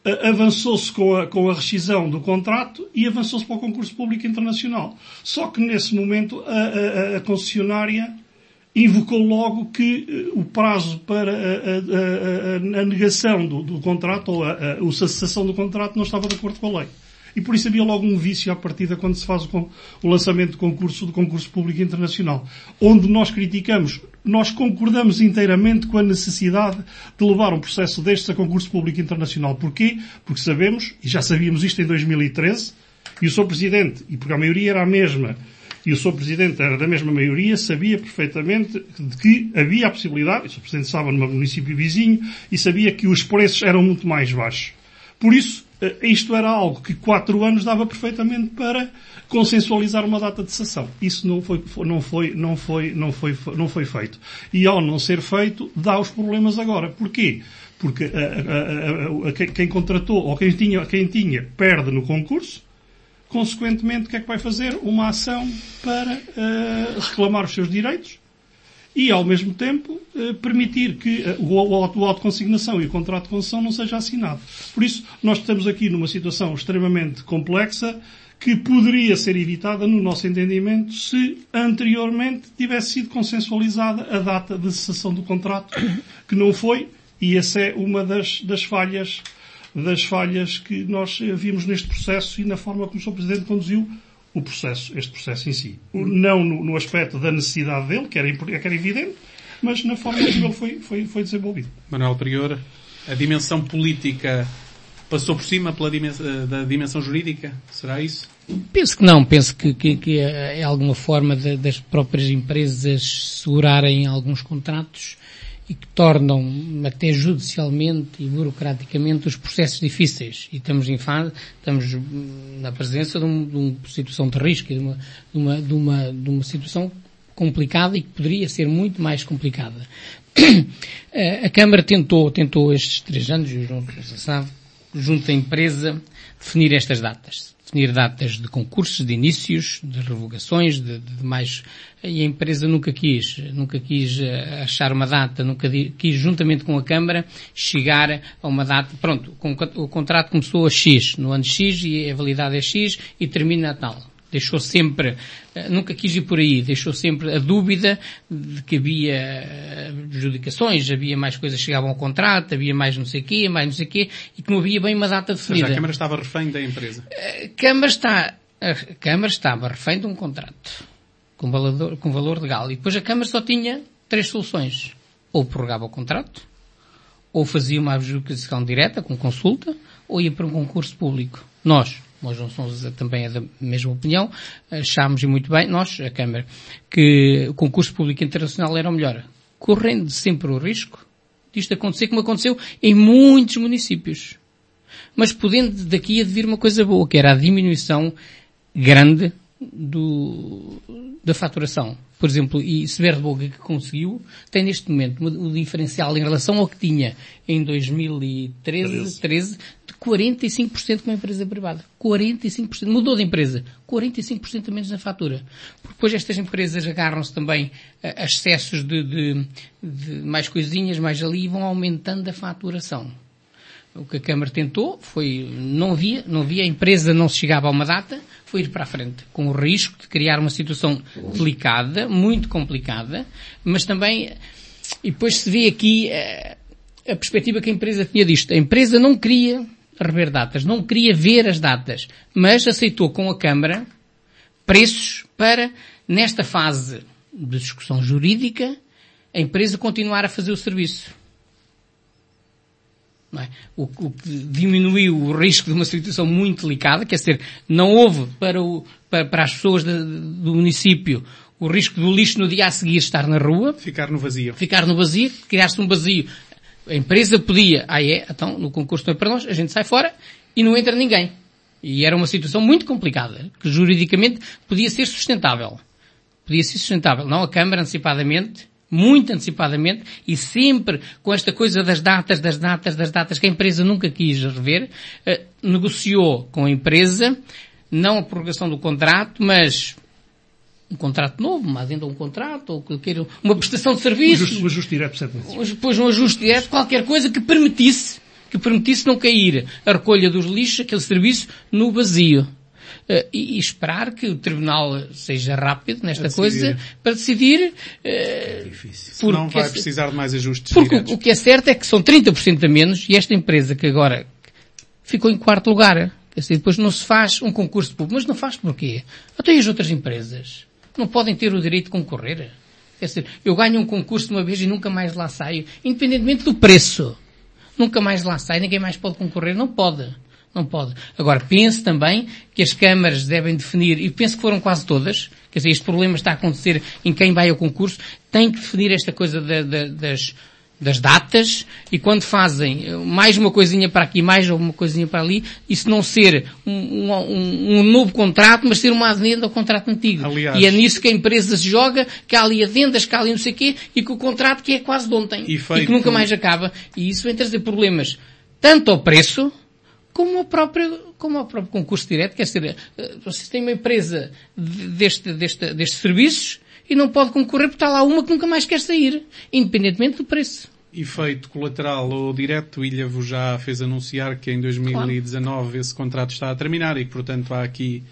avançou-se com a, com a rescisão do contrato e avançou-se para o concurso público internacional. Só que nesse momento a, a, a concessionária invocou logo que uh, o prazo para a, a, a, a negação do, do contrato ou a, a, a cessação do contrato não estava de acordo com a lei. E por isso havia logo um vício à partida quando se faz o, o lançamento do concurso, do concurso público internacional. Onde nós criticamos, nós concordamos inteiramente com a necessidade de levar um processo destes a concurso público internacional. Porquê? Porque sabemos, e já sabíamos isto em dois mil e treze, e o senhor Presidente, e porque a maioria era a mesma, e o senhor Presidente era da mesma maioria, sabia perfeitamente de que havia a possibilidade, o senhor Presidente estava no município vizinho, e sabia que os preços eram muito mais baixos. Por isso, isto era algo que quatro anos dava perfeitamente para consensualizar uma data de cessação. Isso não foi, não foi, não foi, não foi, não foi feito. E ao não ser feito, dá os problemas agora. Porquê? Porque a, a, a, a, quem contratou, ou quem tinha, quem tinha, perde no concurso. Consequentemente, o que é que vai fazer? Uma ação para uh, reclamar os seus direitos e, ao mesmo tempo, uh, permitir que uh, o, o auto de consignação e o contrato de concessão não seja assinado. Por isso, nós estamos aqui numa situação extremamente complexa que poderia ser evitada, no nosso entendimento, se anteriormente tivesse sido consensualizada a data de cessação do contrato, que não foi, e essa é uma das, das falhas das falhas que nós vimos neste processo e na forma como o senhor Presidente conduziu o processo, este processo em si. Não no, no aspecto da necessidade dele, que era, que era evidente, mas na forma como ele foi, foi, foi desenvolvido. Manuel Prior, a dimensão política passou por cima pela dimensão, da dimensão jurídica? Será isso? Penso que não. Penso que, que, que é alguma forma de, das próprias empresas segurarem alguns contratos e que tornam até judicialmente e burocraticamente os processos difíceis. E estamos em fase, estamos na presença de, um, de uma situação de risco e de uma, de, uma, de, uma, de uma situação complicada e que poderia ser muito mais complicada. A Câmara tentou, tentou estes três anos, e o João sabe, junto à empresa, definir estas datas. Definir datas de concursos, de inícios, de revogações, de, de mais... E a empresa nunca quis, nunca quis achar uma data, nunca quis, juntamente com a Câmara, chegar a uma data... Pronto, o contrato começou a X, no ano X, e a validade é X, e termina a tal. Deixou sempre, nunca quis ir por aí, deixou sempre a dúvida de que havia adjudicações, havia mais coisas que chegavam ao contrato, havia mais não sei o quê, mais não sei o quê, e que não havia bem uma data definida. Ou seja, a Câmara estava refém da empresa. A Câmara, está, a Câmara estava refém de um contrato, com valor, com valor legal, e depois a Câmara só tinha três soluções. Ou prorrogava o contrato, ou fazia uma adjudicação direta, com consulta, ou ia para um concurso público. Nós, nós não somos também da mesma opinião, achámos e muito bem, nós, a Câmara, que o concurso público internacional era o melhor, correndo sempre o risco disto acontecer como aconteceu em muitos municípios. Mas podendo daqui advir uma coisa boa, que era a diminuição grande do, da faturação. Por exemplo, e Severo de Boga, que conseguiu, tem neste momento o diferencial em relação ao que tinha em dois mil e treze, treze, de quarenta e cinco por cento com a empresa privada. quarenta e cinco por cento. Mudou de empresa. quarenta e cinco por cento a menos na fatura. Porque depois estas empresas agarram-se também a excessos de, de, de mais coisinhas, mais ali, e vão aumentando a faturação. O que a Câmara tentou foi, não havia, não havia, a empresa não se chegava a uma data, foi ir para a frente, com o risco de criar uma situação delicada, muito complicada, mas também, e depois se vê aqui a, a perspectiva que a empresa tinha disto. A empresa não queria rever datas, não queria ver as datas, mas aceitou com a Câmara preços para, nesta fase de discussão jurídica, a empresa continuar a fazer o serviço. Não é? o, o que diminuiu o risco de uma situação muito delicada, quer dizer, não houve para, o, para, para as pessoas de, do município o risco do lixo no dia a seguir estar na rua. Ficar no vazio. Ficar no vazio, criar-se um vazio. A empresa podia, ah é, então no concurso não é para nós, a gente sai fora e não entra ninguém. E era uma situação muito complicada, que juridicamente podia ser sustentável. Podia ser sustentável. Não, a Câmara antecipadamente, muito antecipadamente, e sempre com esta coisa das datas, das datas, das datas, que a empresa nunca quis rever, eh, negociou com a empresa, não a prorrogação do contrato, mas um contrato novo, uma adenda a um contrato, ou que queiram, uma prestação de serviço. O ajuste, o ajuste direto, certo? Depois um ajuste direto, qualquer coisa que permitisse que permitisse não cair a recolha dos lixos, aquele serviço, no vazio. Uh, e, e esperar que o Tribunal seja rápido nesta coisa para decidir. Uh, é difícil. Não vai é, precisar de mais ajustes porque diretos. O que é certo é que são trinta por cento a menos e esta empresa que agora ficou em quarto lugar. Quer dizer, depois não se faz um concurso público. Mas não faz porquê? Até as outras empresas não podem ter o direito de concorrer. Quer dizer, eu ganho um concurso de uma vez e nunca mais lá saio, independentemente do preço. Nunca mais lá saio, ninguém mais pode concorrer. Não pode. Não pode. Agora, penso também que as câmaras devem definir, e penso que foram quase todas, quer dizer, este problema está a acontecer em quem vai ao concurso, tem que definir esta coisa da, da, das, das datas, e quando fazem mais uma coisinha para aqui, mais uma coisinha para ali, isso não ser um, um, um novo contrato, mas ser uma adenda ao contrato antigo. Aliás, e é nisso que a empresa se joga, que há ali adendas, que há ali não sei o quê, e que o contrato que é quase de ontem, e, feito... e que nunca mais acaba. E isso vem trazer problemas, tanto ao preço, como ao próprio, como ao próprio concurso direto. Quer dizer, vocês têm uma empresa deste, deste, destes serviços e não pode concorrer porque está lá uma que nunca mais quer sair, independentemente do preço. Efeito colateral ou direto, o Ilhavo já fez anunciar que em dois mil e dezanove claro. Esse contrato está a terminar e que, portanto, há aqui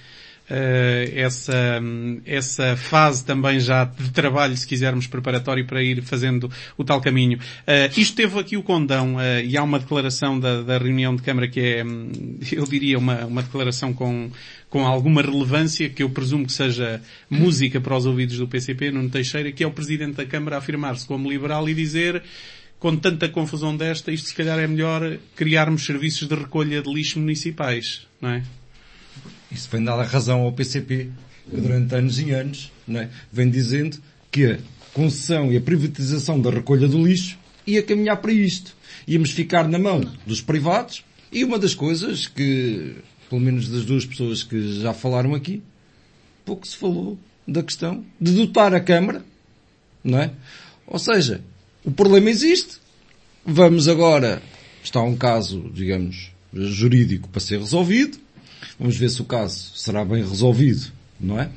Uh, essa, essa fase também já de trabalho, se quisermos, preparatório para ir fazendo o tal caminho. Uh, isto teve aqui o condão, uh, e há uma declaração da, da reunião de Câmara que é, eu diria, uma, uma declaração com, com alguma relevância, que eu presumo que seja música para os ouvidos do P C P, Nuno Teixeira, que é o Presidente da Câmara a afirmar-se como liberal e dizer, com tanta confusão desta, isto se calhar é melhor criarmos serviços de recolha de lixo municipais, não é? Isso vem dar a razão ao P C P, que durante anos e anos, não é, vem dizendo que a concessão e a privatização da recolha do lixo ia caminhar para isto. Íamos ficar na mão dos privados e uma das coisas que, pelo menos das duas pessoas que já falaram aqui, pouco se falou da questão de dotar a Câmara, não é? Ou seja, o problema existe, vamos agora, está um caso, digamos, jurídico para ser resolvido, vamos ver se o caso será bem resolvido, não é?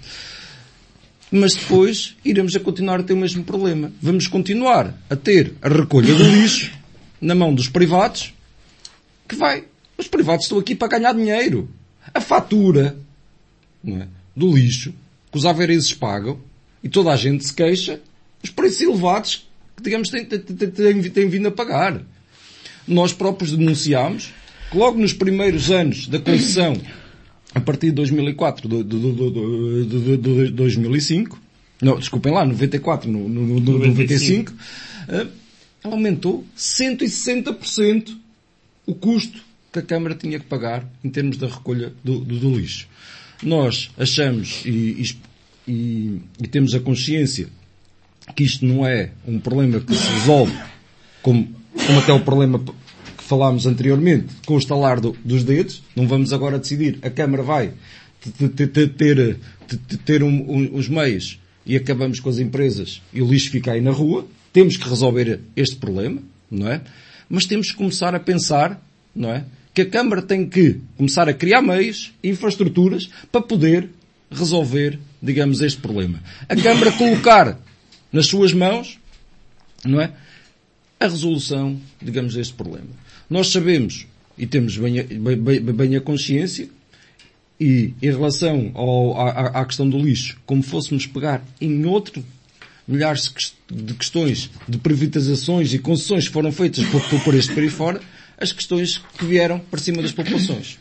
Mas depois iremos a continuar a ter o mesmo problema. Vamos continuar a ter a recolha do lixo na mão dos privados, que vai... Os privados estão aqui para ganhar dinheiro. A fatura, não é, do lixo que os averenses pagam, e toda a gente se queixa, os preços elevados que, digamos, têm, têm, têm, têm vindo a pagar. Nós próprios denunciámos que logo nos primeiros anos da concessão, a partir de dois mil e quatro, do, do, do, do, do, do dois mil e cinco, não, desculpem lá, noventa e quatro, no, no, no noventa e cinco, uh, aumentou cento e sessenta por cento o custo que a Câmara tinha que pagar em termos da recolha do, do, do lixo. Nós achamos e, e, e, e temos a consciência que isto não é um problema que se resolve como, como até o problema falámos anteriormente, com o estalar do, dos dedos. Não vamos agora decidir, a Câmara vai ter, ter, ter, ter um, um, os meios e acabamos com as empresas e o lixo fica aí na rua. Temos que resolver este problema, não é? Mas temos que começar a pensar, não é? Que a Câmara tem que começar a criar meios, infraestruturas, para poder resolver, digamos, este problema. A Câmara colocar nas suas mãos, não é, a resolução, digamos, deste problema. Nós sabemos, e temos bem a, bem, bem a consciência, e em relação ao, à, à questão do lixo, como fôssemos pegar em outro, milhares de questões de privatizações e concessões que foram feitas por, por este país fora, as questões que vieram para cima das populações.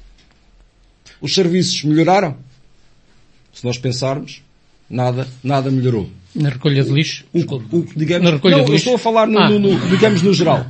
Os serviços melhoraram? Se nós pensarmos, nada, nada melhorou. Na recolha de lixo? O, o, digamos, Na recolha não, de eu lixo? estou a falar, no, ah. no, no, digamos, no geral.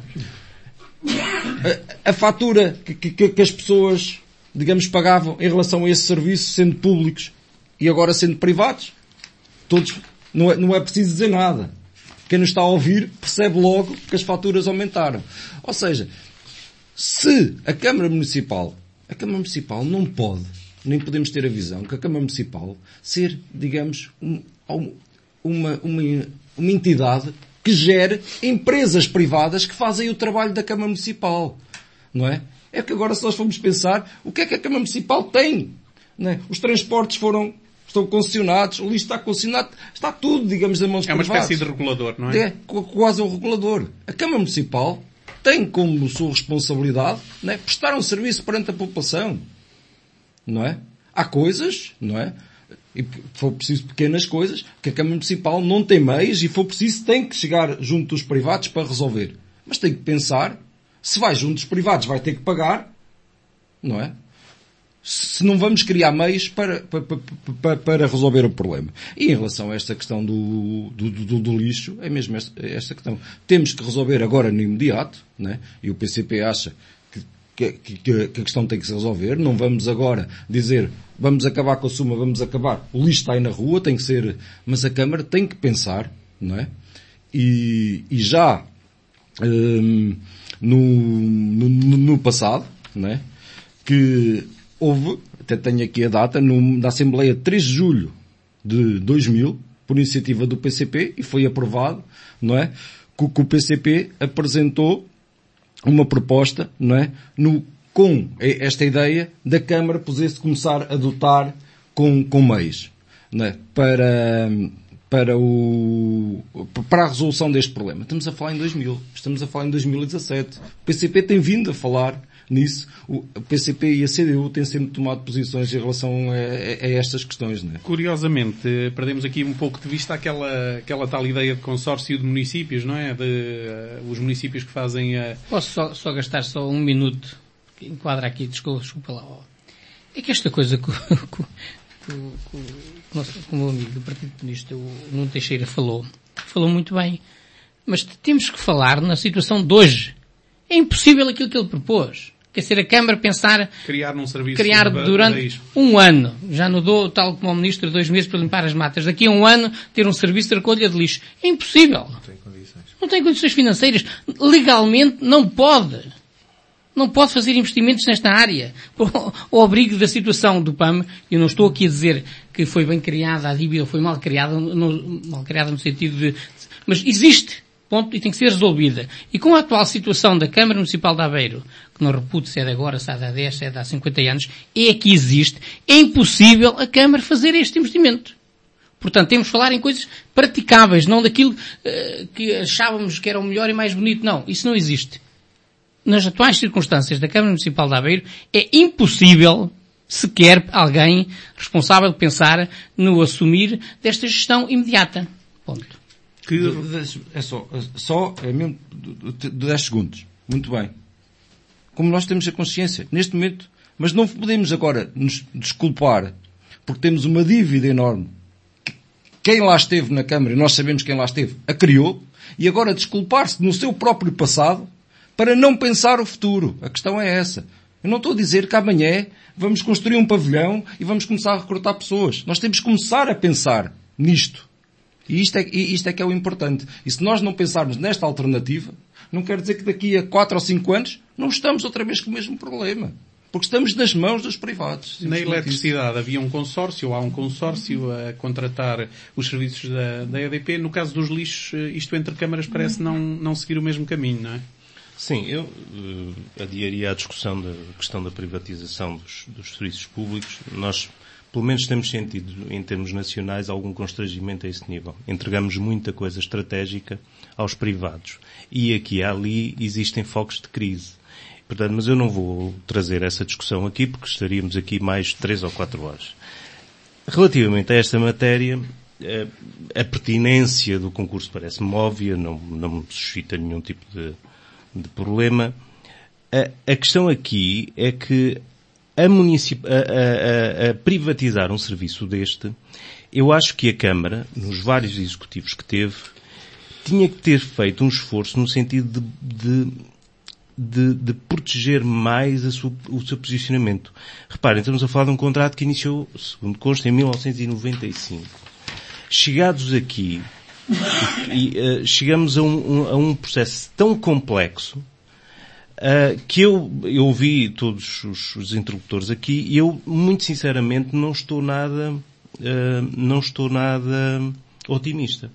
A, a fatura que, que, que as pessoas, digamos, pagavam em relação a esse serviço, sendo públicos e agora sendo privados, todos, não é, não é preciso dizer nada. Quem nos está a ouvir percebe logo que as faturas aumentaram. Ou seja, se a Câmara Municipal, a Câmara Municipal não pode, nem podemos ter a visão que a Câmara Municipal ser, digamos, um, uma, uma, uma entidade que gere empresas privadas que fazem o trabalho da Câmara Municipal. Não é? É que agora, se nós formos pensar, o que é que a Câmara Municipal tem? Não é? Os transportes foram, estão concessionados, o lixo está concessionado, está tudo, digamos, nas mãos É uma privadas. espécie de regulador, não é? É quase um regulador. A Câmara Municipal tem como sua responsabilidade, não é, prestar um serviço perante a população. Não é? Há coisas, não é? E for preciso pequenas coisas, que a Câmara Municipal não tem meios e for preciso tem que chegar junto dos privados para resolver. Mas tem que pensar, se vai junto dos privados vai ter que pagar, não é? Se não vamos criar meios para, para, para, para resolver o problema. E em relação a esta questão do, do, do, do lixo, é mesmo esta, esta questão. Temos que resolver agora no imediato, não é? E o P C P acha que, que, que a questão tem que se resolver. Não vamos agora dizer, vamos acabar com a suma, vamos acabar. O lixo está aí na rua, tem que ser... Mas a Câmara tem que pensar, não é? E, e já hum, no, no, no passado, não é? Que... Houve, até tenho aqui a data, no, na Assembleia de três de julho de dois mil, por iniciativa do P C P, e foi aprovado, não é? Que, que o P C P apresentou uma proposta, não é? No, com esta ideia da Câmara poder-se começar a dotar com, com meios, não é? Para, para, o, para a resolução deste problema. Estamos a falar em dois mil, estamos a falar em dois mil e dezassete. O P C P tem vindo a falar nisso. O P C P e a C D U têm sempre tomado posições em relação a, a, a estas questões, não é? Curiosamente, perdemos aqui um pouco de vista aquela, aquela tal ideia de consórcio de municípios, não é? De uh, os municípios que fazem a... Posso só, só gastar só um minuto, que enquadra aqui, desculpa, desculpa lá. Ó. É que esta coisa que, que, que, que, que o meu amigo do Partido Comunista, o Nuno Teixeira, falou, falou muito bem. Mas temos que falar na situação de hoje. É impossível aquilo que ele propôs. Quer ser a Câmara pensar... Criar num serviço... Criar durante um ano. Já não dou, tal como o Ministro, dois meses para limpar as matas. Daqui a um ano, ter um serviço de recolha de lixo. É impossível. Não tem condições. Não tem condições financeiras. Legalmente, não pode. Não pode fazer investimentos nesta área. O abrigo da situação do P A M, eu não estou aqui a dizer que foi bem criada a dívida, foi mal criada, no, mal criada no sentido de... Mas existe. Ponto, e tem que ser resolvida. E com a atual situação da Câmara Municipal de Aveiro, que não reputo se é de agora, se é de há dez, se é de há cinquenta anos, é que existe, é impossível a Câmara fazer este investimento. Portanto, temos de falar em coisas praticáveis, não daquilo uh, que achávamos que era o melhor e mais bonito. Não, isso não existe. Nas atuais circunstâncias da Câmara Municipal de Aveiro, é impossível sequer alguém responsável de pensar no assumir desta gestão imediata. Ponto. Que... É só, só é mesmo de dez segundos. Muito bem. Como nós temos a consciência, neste momento, mas não podemos agora nos desculpar porque temos uma dívida enorme. Quem lá esteve na Câmara, e nós sabemos quem lá esteve, a criou, e agora desculpar-se no seu próprio passado para não pensar o futuro. A questão é essa. Eu não estou a dizer que amanhã vamos construir um pavilhão e vamos começar a recrutar pessoas. Nós temos que começar a pensar nisto. E isto, é, isto é que é o importante. E se nós não pensarmos nesta alternativa, não quer dizer que daqui a quatro ou cinco anos não estamos outra vez com o mesmo problema. Porque estamos nas mãos dos privados. Na eletricidade isso. Havia um consórcio, ou há um consórcio a contratar os serviços da, da E D P. No caso dos lixos, isto entre câmaras parece não, não seguir o mesmo caminho, não é? Sim, eu uh, adiaria a discussão da questão da privatização dos, dos serviços públicos. Nós... Pelo menos temos sentido, em termos nacionais, algum constrangimento a esse nível. Entregamos muita coisa estratégica aos privados. E aqui e ali existem focos de crise. Portanto, mas eu não vou trazer essa discussão aqui, porque estaríamos aqui mais três ou quatro horas. Relativamente a esta matéria, a pertinência do concurso parece-me óbvia, não, não me suscita nenhum tipo de, de problema. A, a questão aqui é que A, municip... a, a, a privatizar um serviço deste, eu acho que a Câmara, nos vários executivos que teve, tinha que ter feito um esforço no sentido de, de, de, de proteger mais a sua, o seu posicionamento. Reparem, estamos a falar de um contrato que iniciou, segundo consta, em mil novecentos e noventa e cinco. Chegados aqui, e, uh, chegamos a um, um, a um processo tão complexo, Uh, que eu, eu ouvi todos os, os interlocutores aqui e eu, muito sinceramente, não estou nada, uh, não estou nada otimista.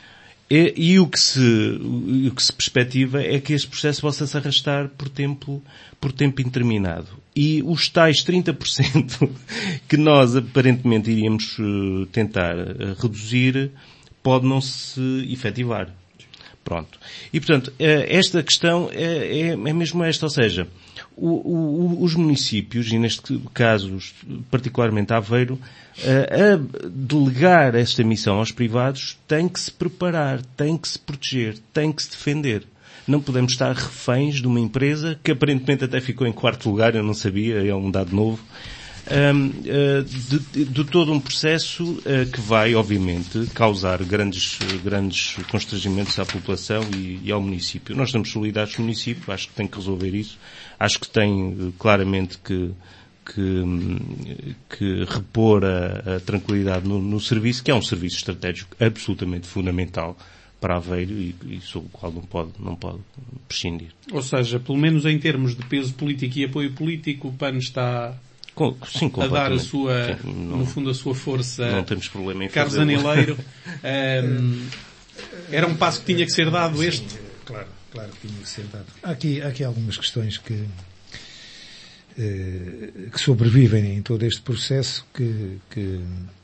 E, e o que se, o que se perspectiva é que este processo possa se arrastar por tempo, por tempo interminado. E os tais trinta por cento que nós aparentemente iríamos uh, tentar uh, reduzir pode não se efetivar. Pronto. E, portanto, esta questão é, é, é mesmo esta, ou seja, o, o, os municípios, e neste caso particularmente Aveiro, a delegar esta missão aos privados, têm que se preparar, têm que se proteger, têm que se defender. Não podemos estar reféns de uma empresa que aparentemente até ficou em quarto lugar, eu não sabia, é um dado novo, de, de todo um processo que vai, obviamente, causar grandes, grandes constrangimentos à população e, e ao município. Nós estamos solidários com o município, acho que tem que resolver isso, acho que tem claramente que, que, que repor a, a tranquilidade no, no serviço, que é um serviço estratégico absolutamente fundamental para Aveiro e, e sobre o qual não pode, não pode prescindir. Ou seja, pelo menos em termos de peso político e apoio político, o P A N está Com, sim, a dar a sua, sim, não, no fundo, a sua força. Não temos problema em Carlos fazer. Anileiro, um, era um passo que tinha que ser dado este? Sim, claro, claro que tinha que ser dado. Há aqui, há aqui algumas questões que, eh, que sobrevivem em todo este processo que, que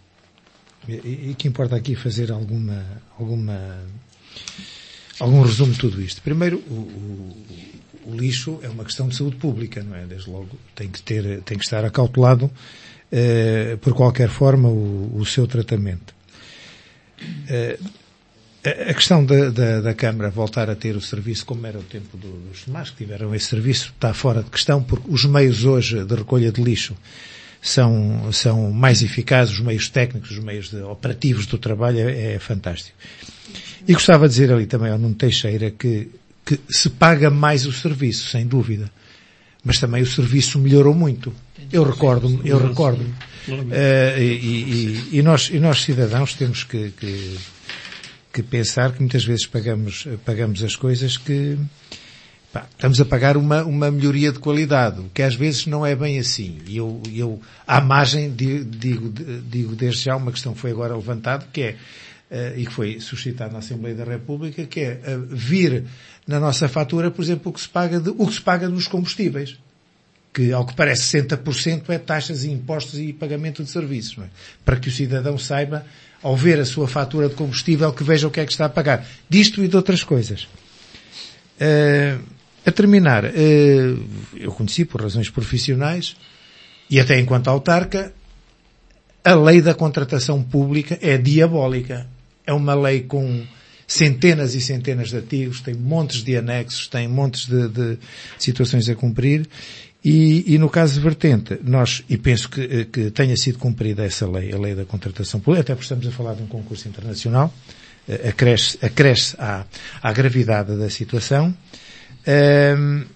e, e que importa aqui fazer alguma, alguma, algum resumo de tudo isto. Primeiro, o, o, o lixo é uma questão de saúde pública, não é? Desde logo tem que ter, tem que estar acautelado, eh, por qualquer forma, o, o seu tratamento. Eh, a questão da, da, da Câmara voltar a ter o serviço como era o tempo do, dos demais que tiveram esse serviço está fora de questão, porque os meios hoje de recolha de lixo são, são mais eficazes, os meios técnicos, os meios de, operativos do trabalho é, é fantástico. E gostava de dizer ali também ao Nuno Teixeira que, que se paga mais o serviço, sem dúvida, mas também o serviço melhorou muito. Eu recordo-me, eu recordo-me, uh, e, e, e, nós, e nós cidadãos temos que, que, que pensar que muitas vezes pagamos, pagamos as coisas que, pá, estamos a pagar uma, uma melhoria de qualidade, o que às vezes não é bem assim. E eu, eu, à margem, digo, digo, digo desde já uma questão que foi agora levantada, que é, Uh, e que foi suscitada na Assembleia da República, que é uh, vir na nossa fatura, por exemplo, o que se paga de, o que se paga nos combustíveis, que ao que parece sessenta por cento é taxas e impostos e pagamento de serviços, não é? Para que o cidadão saiba, ao ver a sua fatura de combustível, que veja o que é que está a pagar. Disto e de outras coisas. Uh, a terminar, uh, eu conheci por razões profissionais, e até enquanto autarca, a lei da contratação pública é diabólica. É uma lei com centenas e centenas de artigos, tem montes de anexos, tem montes de, de situações a cumprir e, e no caso de Vertente, nós, e penso que, que tenha sido cumprida essa lei, a lei da contratação pública, até porque estamos a falar de um concurso internacional, acresce, acresce à, à gravidade da situação, um,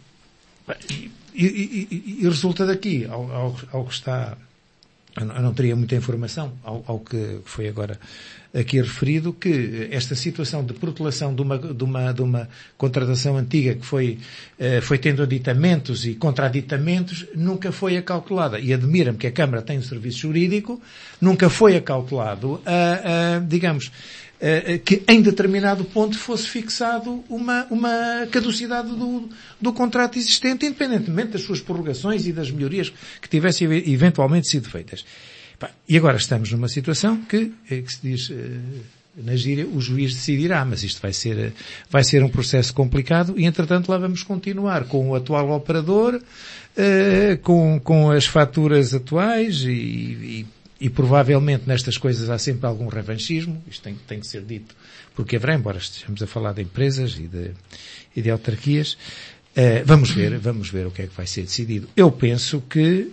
e, e, e, e resulta daqui, ao, ao, ao que está, eu não teria muita informação ao, ao que foi agora aqui referido, que esta situação de protelação de uma, de uma, de uma contratação antiga que foi, foi tendo aditamentos e contraditamentos, nunca foi acautelada. E admira-me que a Câmara tem um serviço jurídico, nunca foi acautelado, a, a, digamos, a, que em determinado ponto fosse fixado uma, uma caducidade do, do contrato existente, independentemente das suas prorrogações e das melhorias que tivessem eventualmente sido feitas. E agora estamos numa situação que, que se diz na gíria, o juiz decidirá, mas isto vai ser, vai ser um processo complicado e, entretanto, lá vamos continuar com o atual operador, com, com as faturas atuais e, e, e provavelmente nestas coisas há sempre algum revanchismo, isto tem, tem que ser dito, porque haverá, embora estejamos a falar de empresas e de, e de autarquias, vamos ver, vamos ver o que é que vai ser decidido. Eu penso que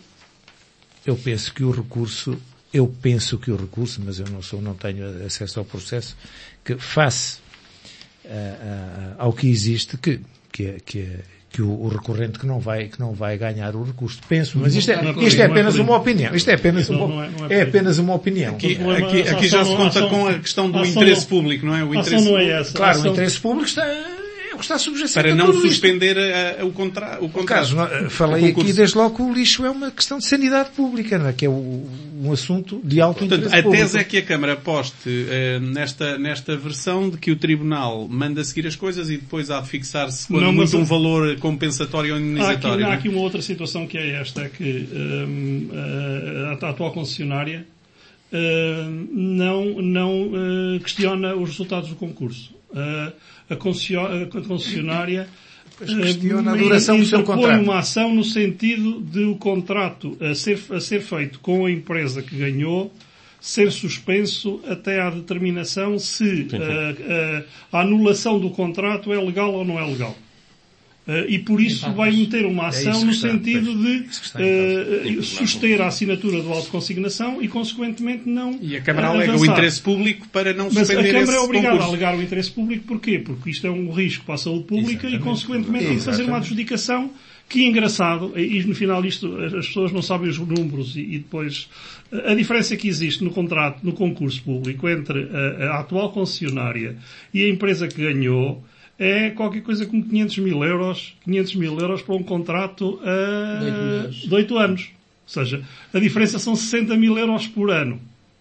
Eu penso que o recurso, eu penso que o recurso, mas eu não sou, não tenho acesso ao processo, que face uh, uh, ao que existe, que, que, é, que, é, que o, o recorrente que não vai, que não vai ganhar o recurso. Penso, mas isto é, isto é apenas uma opinião. Isto é apenas uma, é apenas uma opinião. Aqui, aqui, aqui já se conta com a questão do interesse público, não é? O interesse não é essa. Claro, o interesse público está, o que está subjacente para a não tudo suspender a, a, o, contra, o contrato. Caso, falei aqui, desde logo, que o lixo é uma questão de sanidade pública, não é? Que é o, um assunto de alto Portanto, interesse a público. tese é que a Câmara aposte uh, nesta, nesta versão de que o Tribunal manda seguir as coisas e depois há de fixar-se quando não, muito mas, um valor compensatório ou indenizatório. Há aqui, há aqui uma outra situação que é esta, é que um, a, a atual concessionária uh, não, não uh, questiona os resultados do concurso. a, a concessionária questiona a duração do seu contrato. Uma ação no sentido de o contrato a ser, a ser feito com a empresa que ganhou ser suspenso até à determinação se a, a, a anulação do contrato é legal ou não é legal. Uh, e por isso vai meter uma ação é no está, sentido pois, de uh, suster a assinatura do auto de consignação e, consequentemente, não E a Câmara uh, alega o interesse público para não Mas suspender esse concurso. Mas a Câmara é obrigada a alegar o interesse público. Porquê? Porque isto é um risco para a saúde pública. Exatamente. E, consequentemente, tem que fazer uma adjudicação que é engraçado. E, no final, isto, as pessoas não sabem os números. E, e depois, a diferença que existe no contrato, no concurso público, entre a, a atual concessionária e a empresa que ganhou, é qualquer coisa como quinhentos mil euros, quinhentos mil euros para um contrato uh, de oito anos. Ou seja, a diferença são sessenta mil euros por ano.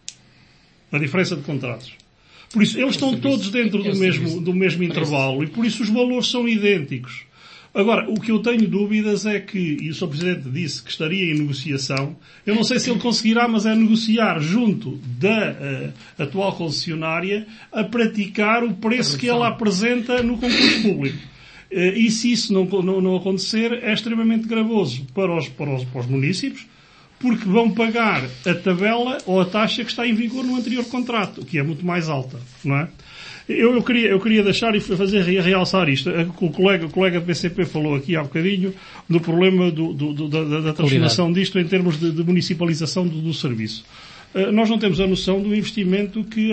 A diferença de contratos. Por isso, eles estão todos dentro do mesmo, do mesmo intervalo e por isso os valores são idênticos. Agora, o que eu tenho dúvidas é que, e o senhor Presidente disse que estaria em negociação, eu não sei se ele conseguirá, mas é negociar junto da uh, atual concessionária a praticar o preço que ela apresenta no concurso público. Uh, e se isso não, não, não acontecer, é extremamente gravoso para os, para, os, para os municípios, porque vão pagar a tabela ou a taxa que está em vigor no anterior contrato, que é muito mais alta, não é? Eu, eu, queria, eu queria deixar e fazer realçar isto. O colega, o colega do P C P falou aqui há bocadinho do problema do, do, do, da, da transformação disto em termos de, de municipalização do, do serviço. Uh, nós não temos a noção do investimento que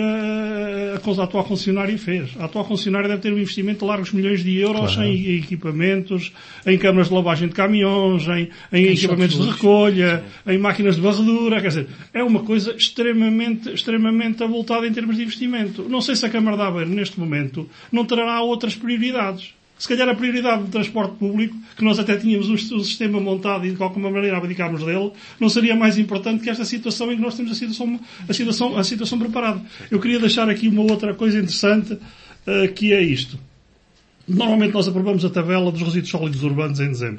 a, a, a atual concessionária fez. A atual concessionária deve ter um investimento de largos milhões de euros claro. em, em equipamentos, em câmaras de lavagem de caminhões, em, em equipamentos de recolha, sim. em máquinas de varredura. Quer dizer, é uma coisa extremamente, extremamente avultada em termos de investimento. Não sei se a Câmara de Aveiro, neste momento, não terá outras prioridades. Se calhar a prioridade do transporte público, que nós até tínhamos um, um sistema montado e de alguma maneira abdicámos dele, não seria mais importante que esta situação em que nós temos a situação, a situação, a situação preparada. Eu queria deixar aqui uma outra coisa interessante, uh, que é isto. Normalmente nós aprovamos a tabela dos resíduos sólidos urbanos em dezembro.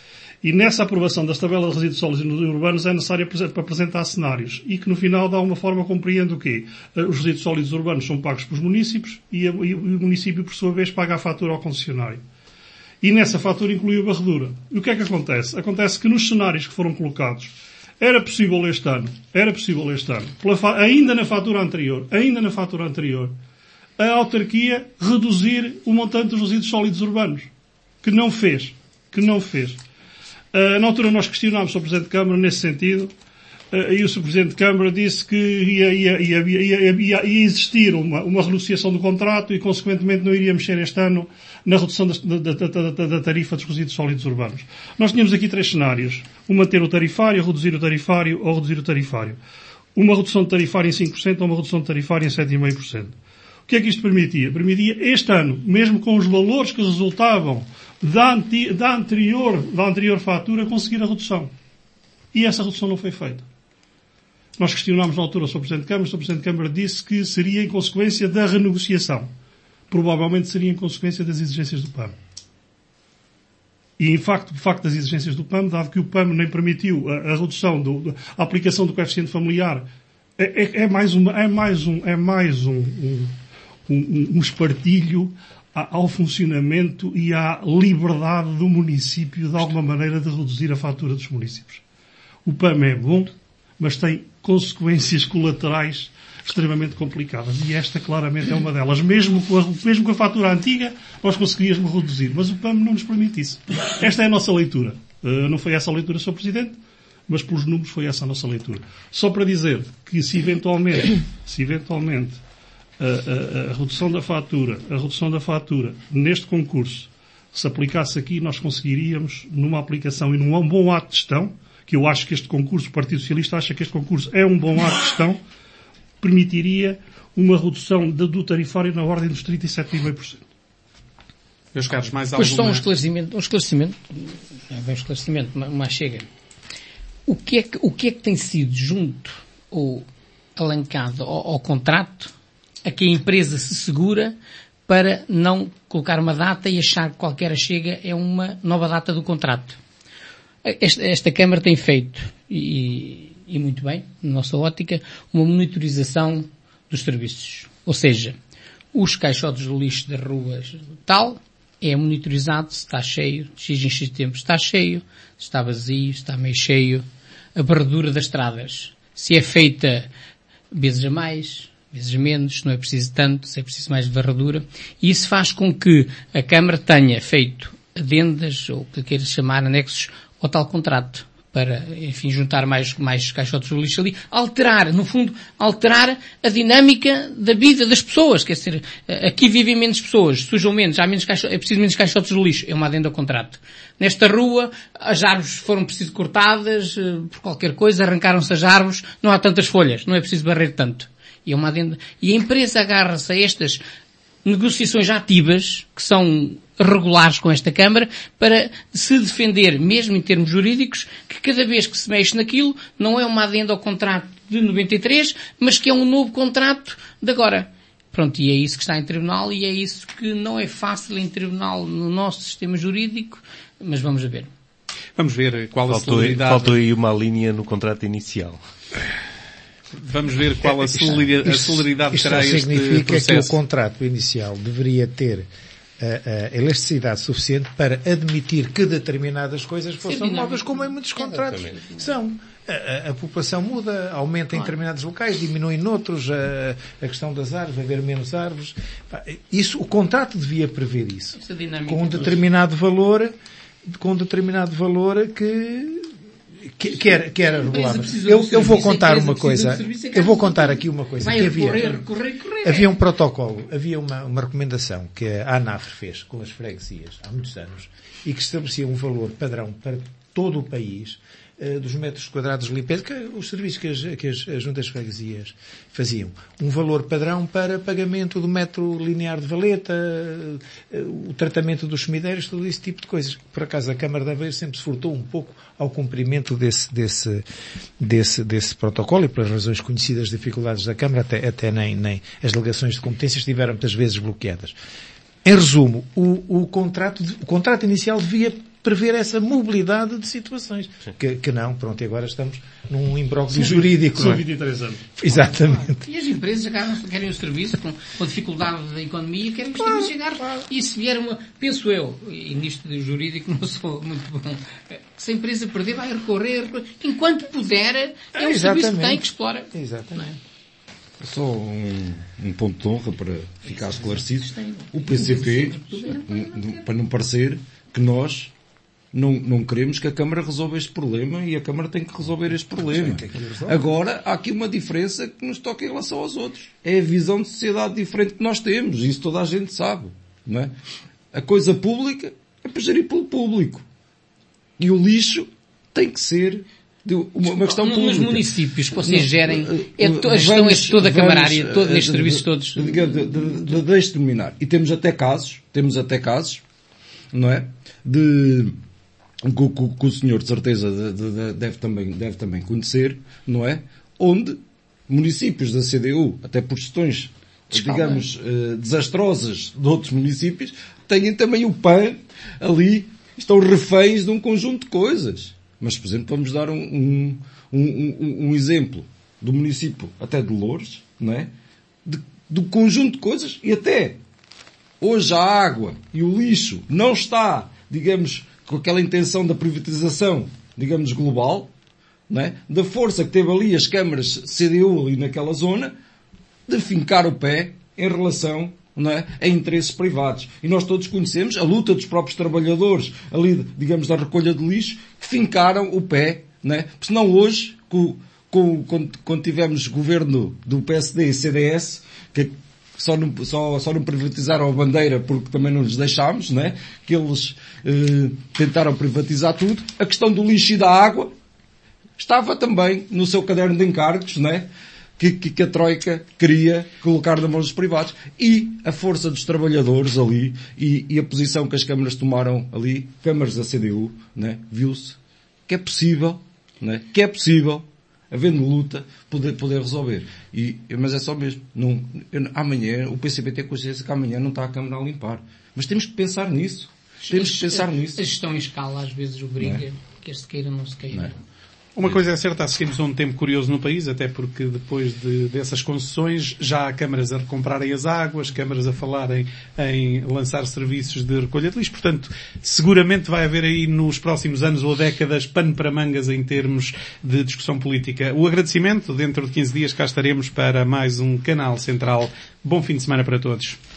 E nessa aprovação das tabelas de resíduos sólidos urbanos é necessário para apresentar cenários e que no final dá uma forma compreende o quê? Os resíduos sólidos urbanos são pagos pelos municípios e, a, e o município, por sua vez, paga a fatura ao concessionário. E nessa fatura inclui a varredura. E o que é que acontece? Acontece que nos cenários que foram colocados era possível este ano, era possível este ano, pela, ainda na fatura anterior, ainda na fatura anterior, a autarquia reduzir o montante dos resíduos sólidos urbanos. Que não fez. Que não fez. Uh, na altura nós questionámos o Presidente de Câmara nesse sentido, uh, e o senhor Presidente de Câmara disse que ia, ia, ia, ia, ia, ia existir uma, uma renegociação do contrato e, consequentemente, não iria mexer este ano na redução da, da, da, da, da tarifa dos resíduos sólidos urbanos. Nós tínhamos aqui três cenários. O manter o tarifário, reduzir o tarifário ou reduzir o tarifário. Uma redução de tarifário em cinco por cento ou uma redução de tarifário em sete vírgula cinco por cento. O que é que isto permitia? Permitia este ano, mesmo com os valores que resultavam da, anti, da, anterior, da anterior fatura, conseguir a redução. E essa redução não foi feita. Nós questionámos na altura o senhor Presidente de Câmara, o senhor Presidente de Câmara disse que seria em consequência da renegociação. Provavelmente seria em consequência das exigências do P A M. E, em facto, o facto das exigências do P A M, dado que o P A M nem permitiu a, a redução, do, a aplicação do coeficiente familiar, é, é, é mais, uma, é mais um, é mais um, um, um, um espartilho ao funcionamento e à liberdade do município, de alguma maneira, de reduzir a fatura dos municípios. O P A M é bom, mas tem consequências colaterais extremamente complicadas. E esta, claramente, é uma delas. Mesmo com a, mesmo com a fatura antiga, nós conseguíamos reduzir. Mas o P A M não nos permite isso. Esta é a nossa leitura. Uh, não foi essa a leitura, senhor Presidente, mas pelos números foi essa a nossa leitura. Só para dizer que se eventualmente, se eventualmente a, a, a redução da fatura, a redução da fatura neste concurso se aplicasse aqui, nós conseguiríamos, numa aplicação e num bom ato de gestão, que eu acho que este concurso, o Partido Socialista acha que este concurso é um bom ato de gestão, permitiria uma redução do tarifário na ordem dos trinta e sete vírgula cinco por cento. Meus caros, mais alguma... Pois só um esclarecimento, um esclarecimento, é bem um esclarecimento, mas chega. O que é que, o que é que tem sido junto ou alancado ao, ao contrato a que a empresa se segura para não colocar uma data e achar que qualquer chega é uma nova data do contrato? Esta, esta Câmara tem feito, e, e muito bem, na nossa ótica, uma monitorização dos serviços. Ou seja, os caixotes de lixo das ruas tal, é monitorizado se está cheio, de X em X tempo está cheio, se está vazio, se está meio cheio. A varredura das estradas, se é feita vezes a mais, vezes a menos, se não é preciso tanto, se é preciso mais de varredura. E isso faz com que a Câmara tenha feito adendas, ou o que queira chamar, anexos ao tal contrato, para, enfim, juntar mais, mais caixotes de lixo ali, alterar, no fundo, alterar a dinâmica da vida das pessoas. Quer dizer, aqui vivem menos pessoas, sujam menos, há menos caixotes, é preciso menos caixotes de lixo, é uma adenda ao contrato. Nesta rua, as árvores foram preciso cortadas, por qualquer coisa, arrancaram-se as árvores, não há tantas folhas, não é preciso barrer tanto. E é uma adenda. E a empresa agarra-se a estas negociações ativas, que são regulares com esta Câmara, para se defender, mesmo em termos jurídicos, que cada vez que se mexe naquilo, não é uma adenda ao contrato de noventa e três, mas que é um novo contrato de agora. Pronto, e é isso que está em tribunal, e é isso que não é fácil em tribunal no nosso sistema jurídico, mas vamos a ver. Vamos ver qual faltou, a celeridade... Faltou aí uma linha no contrato inicial. Vamos ver qual a celeridade, a celeridade isto terá este significa processo. que o contrato inicial deveria ter a, a elasticidade suficiente para admitir que determinadas coisas fossem novas, como em muitos contratos Exatamente. são. A, a, a população muda, aumenta em determinados locais, diminui noutros, a, a questão das árvores, haver menos árvores. Isso, o contrato devia prever isso. Com um determinado valor, com um determinado valor que, que, que era, que era regulável. Eu, eu vou contar uma coisa, eu vou contar aqui uma coisa, que havia, havia um protocolo, havia uma, uma recomendação que a ANAF fez com as freguesias há muitos anos e que estabelecia um valor padrão para todo o país dos metros quadrados de limpeza, que os serviços que as, que as, as juntas de freguesias faziam. Um valor padrão para pagamento do metro linear de valeta, o tratamento dos sumideiros, todo esse tipo de coisas. Por acaso a Câmara de Aveiro sempre se furtou um pouco ao cumprimento desse, desse, desse, desse protocolo e pelas razões conhecidas dificuldades da Câmara, até, até nem, nem as delegações de competências estiveram muitas vezes bloqueadas. Em resumo, o, o, contrato, o contrato inicial devia prever essa mobilidade de situações. Que, que não, pronto, e agora estamos num imbróglio jurídico. São vinte e três anos. Exatamente. E as empresas acabam, querem o serviço, com, com a dificuldade da economia, querem que o serviço chegar. E se vier uma, penso eu, e nisto de jurídico não sou muito bom, se a empresa perder, vai recorrer, enquanto puder, é um Exatamente. serviço que tem, que explora. Exatamente. Só um, um ponto de honra para ficar esclarecido. O P C P, para não parecer que nós não, não queremos que a Câmara resolva este problema e a Câmara tem que resolver este problema. Agora, há aqui uma diferença que nos toca em relação aos outros. É a visão de sociedade diferente que nós temos. Isso toda a gente sabe. Não é? A coisa pública é para gerir pelo público. E o lixo tem que ser uma, uma questão pública. Nos municípios que vocês gerem, é to, a gestão é toda camarária, todos nestes serviços todos. De, de, de, de, deixe terminar. E temos até casos, temos até casos, não é? De, que, que, que o senhor de certeza de, de, deve, também, deve também conhecer, não é? Onde municípios da C D U, até por questões, digamos, uh, desastrosas de outros municípios, têm também o P A N ali, estão reféns de um conjunto de coisas. Mas, por exemplo, vamos dar um, um, um, um, um exemplo do município até de Loures, não é? De, do conjunto de coisas, e até hoje a água e o lixo não está, digamos, com aquela intenção da privatização, digamos, global, não é? Da força que teve ali as câmaras C D U ali naquela zona, de fincar o pé em relação, não é, a interesses privados. E nós todos conhecemos a luta dos próprios trabalhadores ali, digamos, da recolha de lixo, que fincaram o pé, não é? Porque senão hoje, com, com, quando, quando tivemos governo do P S D e C D S, que só não, só, só não privatizaram a bandeira porque também não lhes deixámos, não é? Que eles eh, tentaram privatizar tudo. A questão do lixo e da água estava também no seu caderno de encargos, não é? Que, que, que a Troika queria colocar na mão dos privados. E a força dos trabalhadores ali e, e a posição que as câmaras tomaram ali, câmaras da C D U, né, viu-se que é possível, né, que é possível, havendo luta, poder, poder resolver. E, mas é só mesmo. Não, eu, amanhã, o P C P tem consciência que amanhã não está a Câmara a limpar. Mas temos que pensar nisso. Temos que pensar a, nisso. A gestão em escala às vezes obriga, é? Quer se queira ou não se queira. Não é? Uma coisa é certa, assistimos a um tempo curioso no país, até porque depois de, dessas concessões já há câmaras a recomprarem as águas, câmaras a falarem em lançar serviços de recolha de lixo. Portanto, seguramente vai haver aí nos próximos anos ou décadas pano para mangas em termos de discussão política. O agradecimento, dentro de quinze dias cá estaremos para mais um Canal Central. Bom fim de semana para todos.